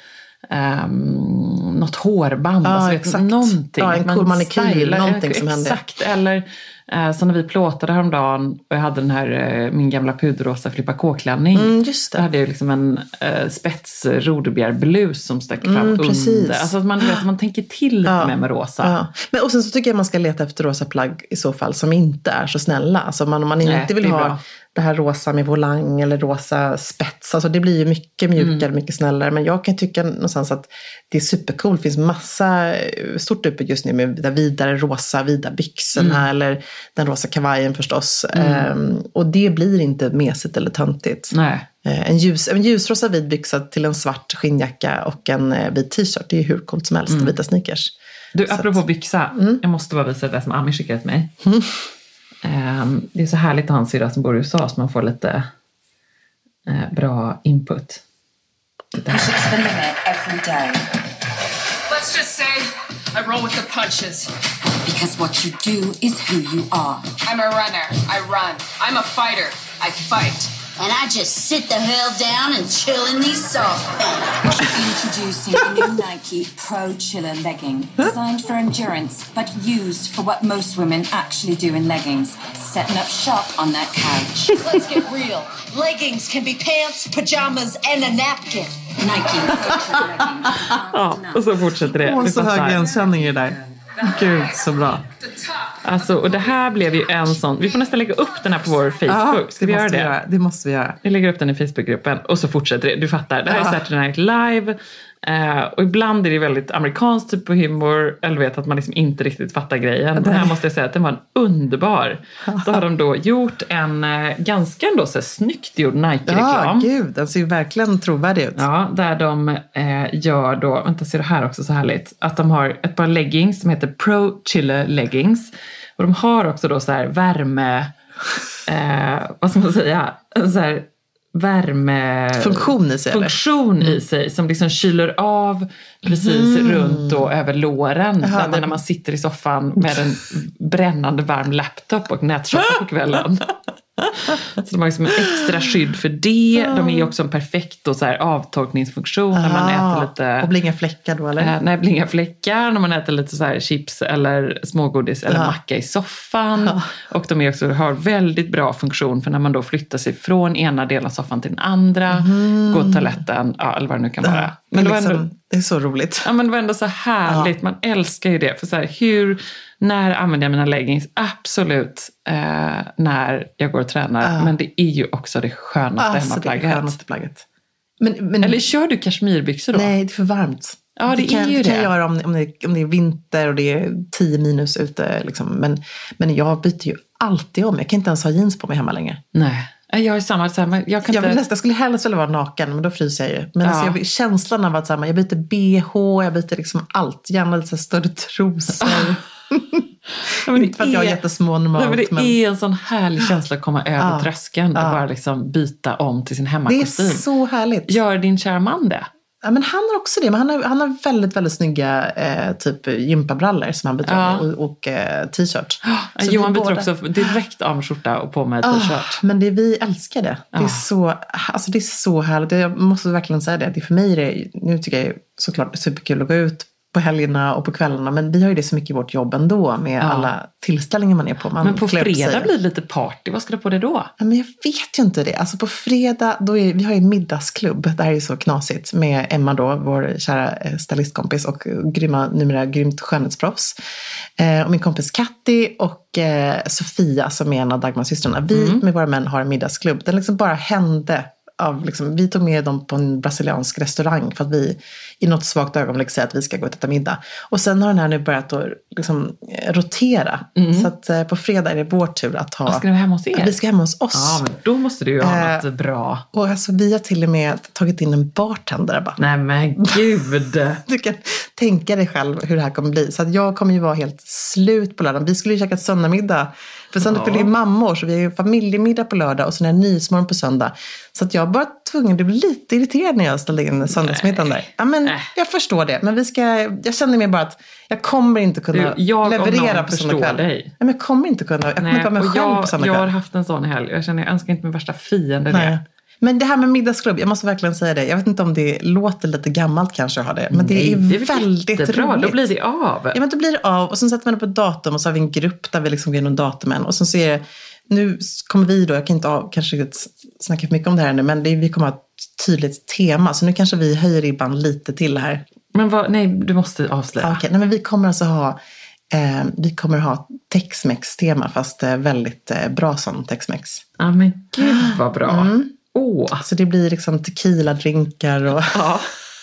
um, något hårband. Ja, alltså, vet, exakt. någonting. Ja, en Man cool manikyr, stylar- någonting eh, som händer. Exakt, eller eh, så när vi plåtade häromdagen och jag hade den här, eh, min gamla puderrosa Filippa K-klänning. Mm, just Då det. hade jag liksom en eh, spets rodebjärblus som stack fram Mm, precis. under. Alltså att man, du vet, man tänker till lite Ja. mer med rosa. Ja. Men, och sen så tycker jag man ska leta efter rosa plagg i så fall som inte är så snälla. Alltså man, om man Nej, inte vill det är ha bra. det här rosa med volang eller rosa spets. Alltså det blir ju mycket mjukare, Mm. mycket snällare. Men jag kan tycka någonstans att det är supercoolt. Det finns massa eh, stort utbud just nu med de vidare rosa, vida byxorna Mm. eller den rosa kavajen förstås. Ehm, och det blir inte mesigt eller töntigt. Nej. Eh, En, ljus, en ljusrosa vid byxa till en svart skinnjacka och en eh, vit t-shirt. Det är ju hur coolt som helst. Mm. Vita sneakers. Du, Så apropå att- byxa. Mm. Jag måste bara visa det som Ami skickade till mig. Ehm, det är så härligt att ha en syrra som bor i U S A så man får lite eh, bra input. Push it to the limit every day. Let's just say I roll with the punches. Because what you do is who you are. I'm a runner. I run. I'm a fighter. I fight. And I just sit the hell down and chill in these soft pants. Introducing the new Nike Pro Chiller legging. Designed for endurance, but used for what most women actually do in leggings. Setting up shop on that couch. Let's get real. Leggings can be pants, pajamas, and a napkin. Nike Pro Chiller leggings. Ja, och så fortsätter det. Åh, Du så hög fattar. igenkänning i det där. Gud, så bra. Alltså, och det här blev ju en sån... Vi får nästan lägga upp den här på vår Facebook. Ska vi göra måste det? Göra. Det måste vi göra. Vi lägger upp den i Facebookgruppen och så fortsätter det. Du fattar. Det här är Ja. Saturday Night Live. Eh, och ibland är det väldigt amerikanskt typ på humor. Eller vet att man liksom inte riktigt fattar grejen. Den här måste jag säga att den var en underbar. Då har de då gjort en eh, ganska ändå så här snyggt gjord Nike-reklam. Ja, gud. Den ser ju verkligen trovärdig ut. Ja, där de eh, gör då, vänta ser det här också så härligt, att de har ett par leggings som heter Pro Chiller Leggings. Och de har också då så här värme, eh, vad ska man säga, en så här värme... Funktion i sig, eller? Funktion i sig som liksom kyler av precis runt och över låren. Jaha, där man, det- när man sitter i soffan med en brännande varm laptop och nätshoppar på kvällen. Så de har liksom en extra skydd för det. De är ju också en perfekt då, så här, avtorkningsfunktion när man Ah, äter lite... Och blir inga fläckar då, eller? Eh, nej, blir inga fläckar när man äter lite så här chips eller smågodis eller Ja. macka i soffan. Och de är också, har väldigt bra funktion för när man då flyttar sig från ena delen av soffan till den andra. Går till toaletten, ja, eller vad det nu kan vara. Ja, det, Men är det var liksom, ändå... det är så roligt. Ja, men det var ändå så härligt. Man älskar ju det. För så här, hur, när använder jag mina leggings? Absolut eh, när jag går och tränar. Ja. Men det är ju också det skönaste Alltså, det är hemmaplagget. skönaste plagget. Men, men, Eller kör du kashmirbyxor då? nej, det är för varmt. Ja, det kan, är ju det kan det. jag göra om, om, det, om det är vinter och det är tio minus ute. Liksom. Men, men jag byter ju alltid om. Jag kan inte ens ha jeans på mig hemma längre. Nej. Jag är samma. Så här, men jag kan Jag, vill inte... nästan, jag skulle helst vilja vara naken, men då fryser jag ju. Men Ja. alltså, jag, känslan av att så här, jag byter B H, jag byter liksom allt. Gärna lite så här större trosor. Ja, men Inte för att jag är jättesmå normalt. Nej, men det men är en sån härlig känsla att komma över Ja. tröskeln och Ja. bara liksom byta om till sin det är hemmakostym. så härligt. Gör din kära man det? Ja, men han har också det. Men han har, han har väldigt, väldigt snygga eh, typ gympabrallor som han byter Ja. och, och eh, t-shirt. Så Johan vi byter båda- också direkt av med skjorta och på med t-shirt. Ah, men det, vi älskar det. Det är, Ja. så, alltså det är så härligt. Jag måste verkligen säga det. det är för mig är det, nu tycker jag såklart superkul att gå ut på helgerna och på kvällarna. Men vi har ju det så mycket i vårt jobb ändå med Ja. alla tillställningar man är på. Man Men på klär upp fredag sig. blir det lite party. Vad ska du på det då? Ja, men jag vet ju inte det. Alltså på fredag, då är, vi har ju en middagsklubb. Det här är ju så knasigt. Med Emma då, vår kära eh, stylistkompis och grymma, numera grymt skönhetsproffs. Eh, och min kompis Katti och eh, Sofia som är en av Dagmarsystrarna. Vi Mm. med våra män har en middagsklubb. Den liksom bara hände av liksom, vi tog med dem på en brasiliansk restaurang för att vi i något svagt ögonblick säger att vi ska gå och äta middag. Och sen har den här nu börjat att liksom, rotera. Mm. Så att eh, på fredag är det vår tur att ha... Ska du hem hos er? Vi ska hem hos oss. Ja, men då måste du ju ha eh, något bra. Och alltså, vi har till och med tagit in en bartender. Bara. Nej men gud! Du kan tänka dig själv hur det här kommer bli. Så att jag kommer ju vara helt slut på lördagen. Vi skulle ju käka ett söndagmiddag. För sen ja. fyller ju mammor, så vi har ju familjemiddag på lördag och sen är det nysmorgon på söndag. Så att jag var tvungen att bli lite irriterad när jag ställde in söndagsmiddagen där. Ja, men äh. jag förstår det. Men vi ska, jag känner mig bara att jag kommer inte kunna du, jag leverera på söndagkväll. Dig. Ja, men jag kommer inte kunna. Jag kommer Nej, inte vara mig själv jag, på söndagkväll. Jag har haft en sån helg. Jag känner jag önskar inte min värsta fiende det. Nej. Men det här med middagsklubb, jag måste verkligen säga det. Jag vet inte om det låter lite gammalt kanske att ha det. Men det Nej, är, det är väldigt jättebra. roligt. Då blir det av. Ja, men då blir det av. Och sen sätter man det på ett datum och så har vi en grupp där vi liksom går igenom datumen. Och sen så är det, nu kommer vi då, jag kan inte av, kanske snacka för mycket om det här nu, men det är, vi kommer ha ett tydligt tema. Så nu kanske vi höjer ribban lite till här. Men vad, nej, du måste avslöja. Okej, nej men vi kommer alltså ha, eh, vi kommer ha Tex-Mex-tema, fast eh, väldigt eh, bra som Tex-Mex. Ja, men gud vad bra. Mm. Åh. Så det blir liksom tequila-drinkar och... Ja.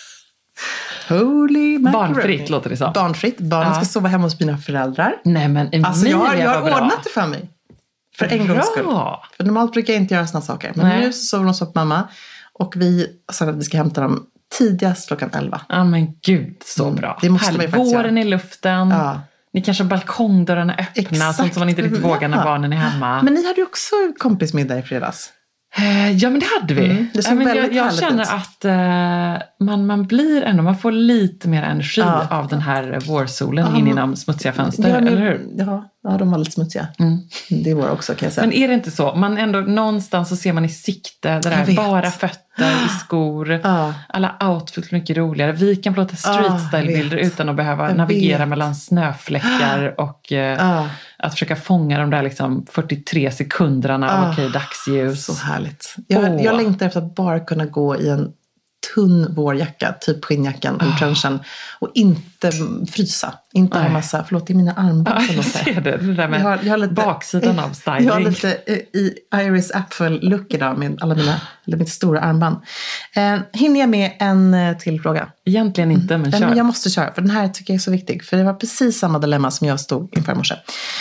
Holy macaroni. Barnfritt låter det så. Barnfritt. Barnen ja. ska sova hemma hos mina föräldrar. Nej, men Emilia alltså jag har, jag har var bra. ordnat det för mig. För en gångs skull. För normalt brukar jag inte göra såna saker. Men Nej. nu så sover de så på mamma. Och vi sa att vi ska hämta dem tidigast klockan elva. Ja, men gud, så bra. Mm, det måste man ju faktiskt Våren göra. I luften. Ja. Ni kanske har balkongdörrarna öppna. Exakt. Sånt som man inte riktigt ja. vågar när barnen är hemma. Men ni hade ju också kompismiddag i fredags. Ja, men det hade vi. Mm, det ja, men jag jag känner ut. att uh, man, man blir ändå, man får lite mer energi ja. av den här vårsolen ja. in inom smutsiga fönster, ja, eller hur? Ja, ja, de var lite smutsiga. Mm. Det är vår också, kan jag säga. Men är det inte så? Man ändå, någonstans så ser man i sikte, det där bara fötter i skor. Ja. Alla outfits mycket roligare. Vi kan plåta street style-bilder utan att behöva jag navigera vet. mellan snöfläckar och uh, ja. att försöka fånga de där liksom fyrtiotre sekunderna av oh, okej dagsljus. Så härligt. Jag, oh. jag längtar efter att bara kunna gå i en tunn vårjacka, typ skinnjackan eller oh. trenchen, och inte frysa. Inte ha massa, förlåt, det är mina armband. Ah, jag ser det, det där med jag har, jag har lite, baksidan av styling. Jag har lite i Iris Apfel-look idag med alla mina, eller mitt stora armband. Eh, hinner jag med en till fråga? Egentligen inte, men kör. Men jag måste köra, för den här tycker jag är så viktig. För det var precis samma dilemma som jag stod inför i morse.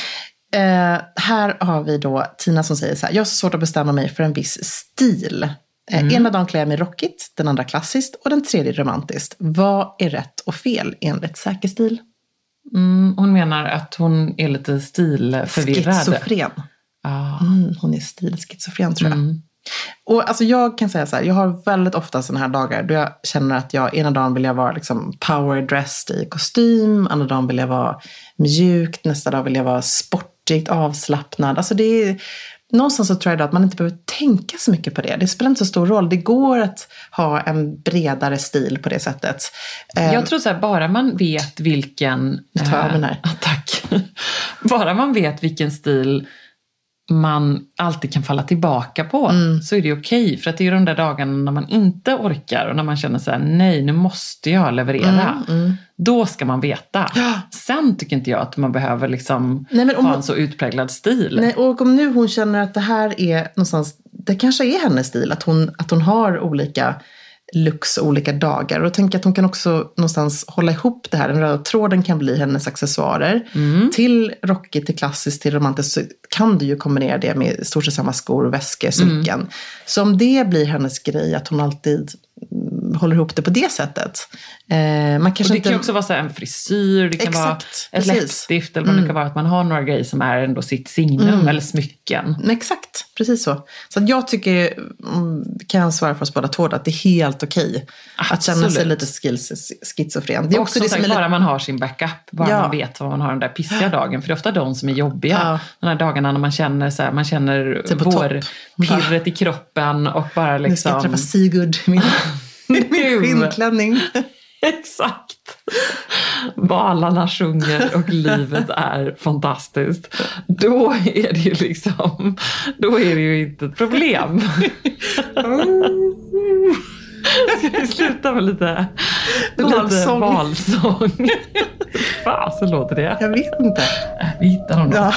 Uh, här har vi då Tina som säger så här: jag har så svårt att bestämma mig för en viss stil. Uh, mm. Ena dagen klär jag mig rockigt, den andra klassiskt och den tredje romantiskt. Vad är rätt och fel enligt säker stil? Mm, hon menar att hon är lite stilförvirrad. Schizofren. Ah. Mm, hon är stilschizofren, tror jag. Mm. Och alltså jag kan säga så här, jag har väldigt ofta såna här dagar då jag känner att jag, ena dagen vill jag vara liksom power dressed i kostym, andra dagen vill jag vara mjukt, nästa dag vill jag vara sportigt, avslappnad. Alltså det är, någonstans så tror jag att man inte behöver tänka så mycket på det. Det spelar inte så stor roll. Det går att ha en bredare stil på det sättet. Jag tror så här, bara man vet vilken... Jag tar av den här. Äh, tack. Bara man vet vilken stil man alltid kan falla tillbaka på, mm. så är det okej. För att det är de där dagarna när man inte orkar och när man känner så här: nej, nu måste jag leverera. Mm, mm. Då ska man veta. Ja. Sen tycker inte jag att man behöver liksom nej, men om ha en så utpräglad stil. Nej, och om nu hon känner att det här är någonstans, det kanske är hennes stil, att hon, att hon har olika looks olika dagar. Och jag tänker att hon kan också någonstans hålla ihop det här. Den röda tråden kan bli hennes accessoarer. Mm. Till rockigt, till klassiskt, till romantiskt så kan du ju kombinera det med stort sett samma skor, väskor, smycken. Mm. Så om det blir hennes grej, att hon alltid håller ihop det på det sättet. Eh, man kanske och det inte... kan ju också vara så en frisyr, det kan Exakt, vara ett precis. läppstift, eller vad mm. det kan vara att man har några grejer som är ändå sitt signum mm. eller smycken. Exakt, precis så. Så att jag tycker, kan jag svara för oss båda två, att det är helt okej att känna sig lite schizofren. Det är och också det som är bara lite... man har sin backup, bara ja. man vet vad man har den där pissiga dagen. För det är ofta de som är jobbiga. Ja. De här dagarna när man känner så här, man känner typ vårpirret i kroppen och bara liksom... Nu ska jag träffa Sigurd i min, min skinnklänning. Exakt. Valarna sjunger och livet är fantastiskt. Då är det ju liksom, då är det ju inte ett problem. Ska vi sluta med lite valsång? valsång? Fan, så låter det. Jag vet inte. Vi hittar något. Ja.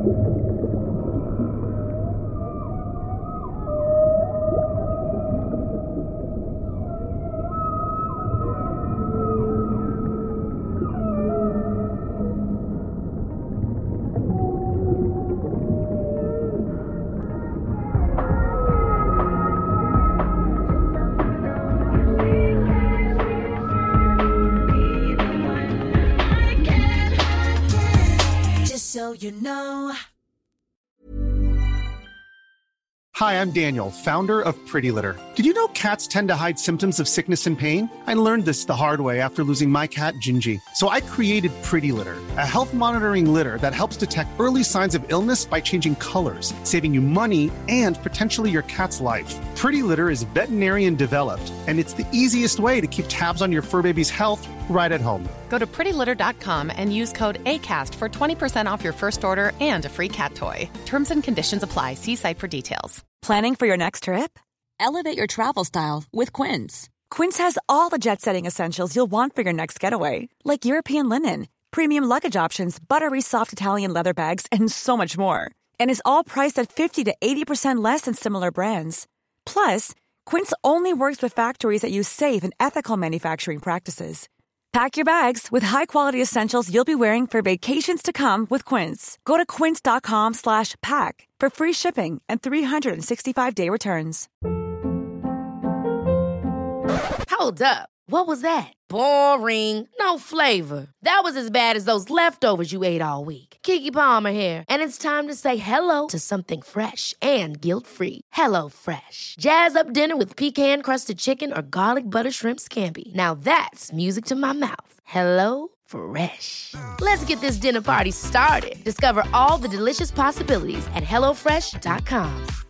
So you know. Hi, I'm Daniel, founder of Pretty Litter. Did you know cats tend to hide symptoms of sickness and pain? I learned this the hard way after losing my cat, Gingy. So I created Pretty Litter, a health monitoring litter that helps detect early signs of illness by changing colors, saving you money and potentially your cat's life. Pretty Litter is veterinarian developed, and it's the easiest way to keep tabs on your fur baby's health right at home. Go to pretty litter dot com and use code ACAST for twenty percent off your first order and a free cat toy. Terms and conditions apply. See site for details. Planning for your next trip? Elevate your travel style with Quince. Quince has all the jet-setting essentials you'll want for your next getaway, like European linen, premium luggage options, buttery soft Italian leather bags, and so much more. And is all priced at fifty to eighty percent less than similar brands. Plus, Quince only works with factories that use safe and ethical manufacturing practices. Pack your bags with high-quality essentials you'll be wearing for vacations to come with Quince. Go to quince dot com slash pack for free shipping and three sixty-five day returns. Hold up. What was that? Boring. No flavor. That was as bad as those leftovers you ate all week. Keke Palmer here, and it's time to say hello to something fresh and guilt-free. Hello Fresh. Jazz up dinner with pecan-crusted chicken or garlic butter shrimp scampi. Now that's music to my mouth. Hello Fresh. Let's get this dinner party started. Discover all the delicious possibilities at hello fresh dot com.